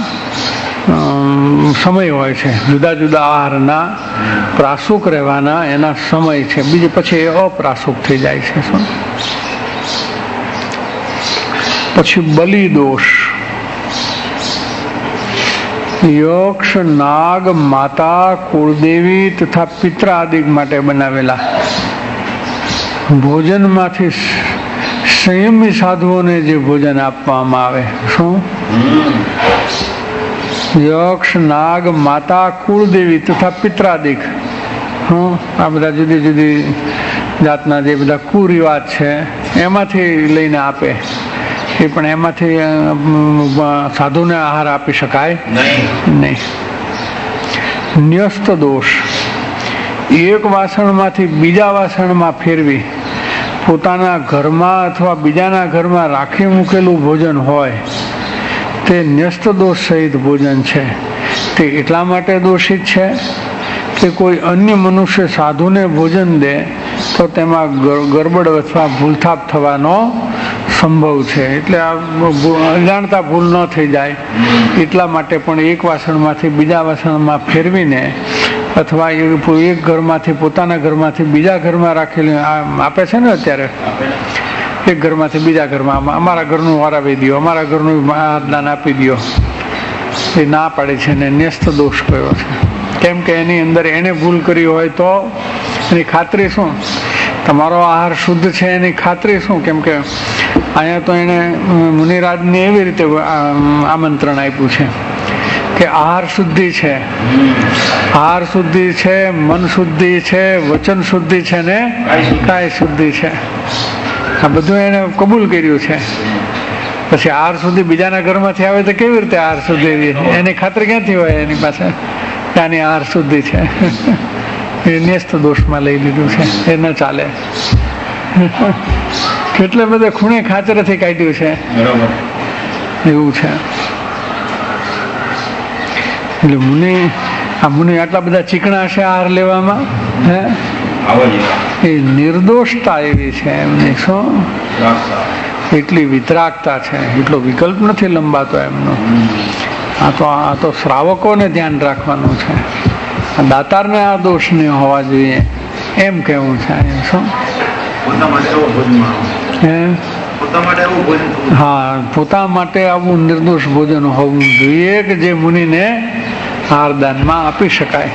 Speaker 2: સમય હોય છે, જુદા જુદા આહારના પ્રાસુક રહેવાના એના સમય છે. બીજે પછી એ અપ્રાસુક થઈ જાય છે. શું પછી બલિ દોષ. યક્ષ, નાગ, માતા, કુળદેવી તથા પિત્ર આદિ માટે બનાવેલા ભોજનમાંથી સંયમી સાધુઓને જે ભોજન આપવામાં આવે. શું યક્ષ, નાગ, માતા, કુળદેવી તથા પિત્રાદિક, હં આ બધા જુદી જુદી જાતના જે બધા કુરિવાજ છે એમાંથી લઈને આપે. એ પણ એમાંથી સાધુને આહાર આપી શકાય નહીં. ન્યસ્ત દોષ. એક વાસણમાંથી બીજા વાસણમાં ફેરવી પોતાના ઘરમાં અથવા બીજાના ઘરમાં રાખી મૂકેલું ભોજન હોય તે ન્યસ્ત દોષ સહિત ભોજન છે. તે એટલા માટે દોષિત છે કે કોઈ અન્ય મનુષ્ય સાધુને ભોજન દે તો તેમાં ગરબડ અથવા ભૂલથાપ થવાનો સંભવ છે. એટલે આ અજાણતા ભૂલ ન થઈ જાય એટલા માટે પણ એક વાસણમાંથી બીજા વાસણમાં ફેરવીને અથવા એક ઘરમાંથી પોતાના ઘરમાંથી બીજા ઘરમાં રાખેલી આપે છે ને. અત્યારે એક ઘરમાંથી બીજા ઘરમાં અમારા ઘરનું વરાવી દો, અમારા ઘરનું દાન આપી દો, એ ના પાડે છે ને ન્યસ્ત દોષ કયો છે. કેમ કે એની અંદર એને ભૂલ કરી હોય તો એની ખાતરી શું? તમારો આહાર શુદ્ધ છે એની ખાતરી શું? કેમ કે અહીંયા તો એને મુનિરાજને એવી રીતે આમંત્રણ આપ્યું છે કે આહાર શુદ્ધિ છે, આહાર શુદ્ધિ છે, મન શુદ્ધિ છે, વચન શુદ્ધિ છે ને કાય શુદ્ધિ છે. આ બધું એને કબૂલ કર્યું છે. પછી આહાર શુદ્ધિ બીજાના ઘરમાંથી આવે તો કેવી રીતે આહાર શુદ્ધિ? એની ખાતર ક્યાંથી હોય એની પાસે ત્યાંની આહાર શુદ્ધિ છે? એ ન્યસ્ત દોષમાં લઈ લીધું છે, એ ન ચાલે. કેટલે બધે ખૂણે ખાચરેથી કાઢ્યું છે એવું છે. એટલે મુનિ આ મુનિ આટલા બધા ચીકણા છે આહાર લેવામાં, હે એ નિર્દોષતા એવી છે એમની. શું એટલી વિતરાગતા છે, એટલો વિકલ્પ નથી લંબાતો એમનો. આ તો આ તો શ્રાવકોને ધ્યાન રાખવાનું છે, દાતારને આ દોષ નહીં હોવા જોઈએ એમ કેવું છે. શું હે હા, પોતા માટે આવું નિર્દોષ ભોજન હોવું જોઈએ કે જે મુનિને હારદાનમાં આપી શકાય.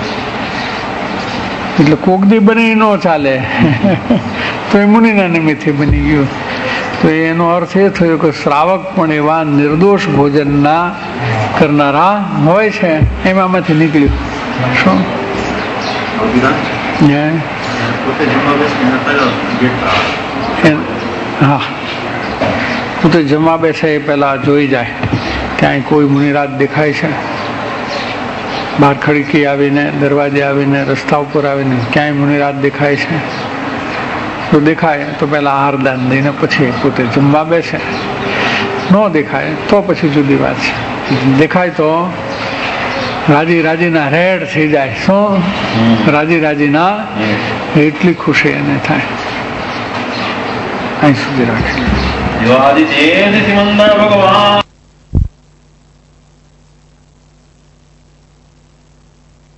Speaker 2: એટલે કોકદી બની ન ચાલે તો એ મુનિના નિમિત્તે બની ગયું. તો એનો અર્થ એ થયો કે શ્રાવક પણ એવા નિર્દોષ ભોજનના કરનારા હોય છે. એમાંથી નીકળ્યું શું? હા, પોતે જમવા બેસે એ પેલા જોઈ જાય ક્યાંય કોઈ મુનિરાજ દેખાય છે. બહાર ખડકી આવીને, દરવાજે આવીને, રસ્તા ઉપર આવીને ક્યાંય મુનિરાજ દેખાય છે તો દેખાય તો પેલા આહારદાન દઈને પછી પોતે જમવા બેસે. ન દેખાય તો પછી જુદી વાત છે. દેખાય તો રાજી રાજીના રેડ થઈ જાય. શું? રાજી રાજીના એટલી ખુશી એને થાય. અહીં સુધી રાખી. ભગવાન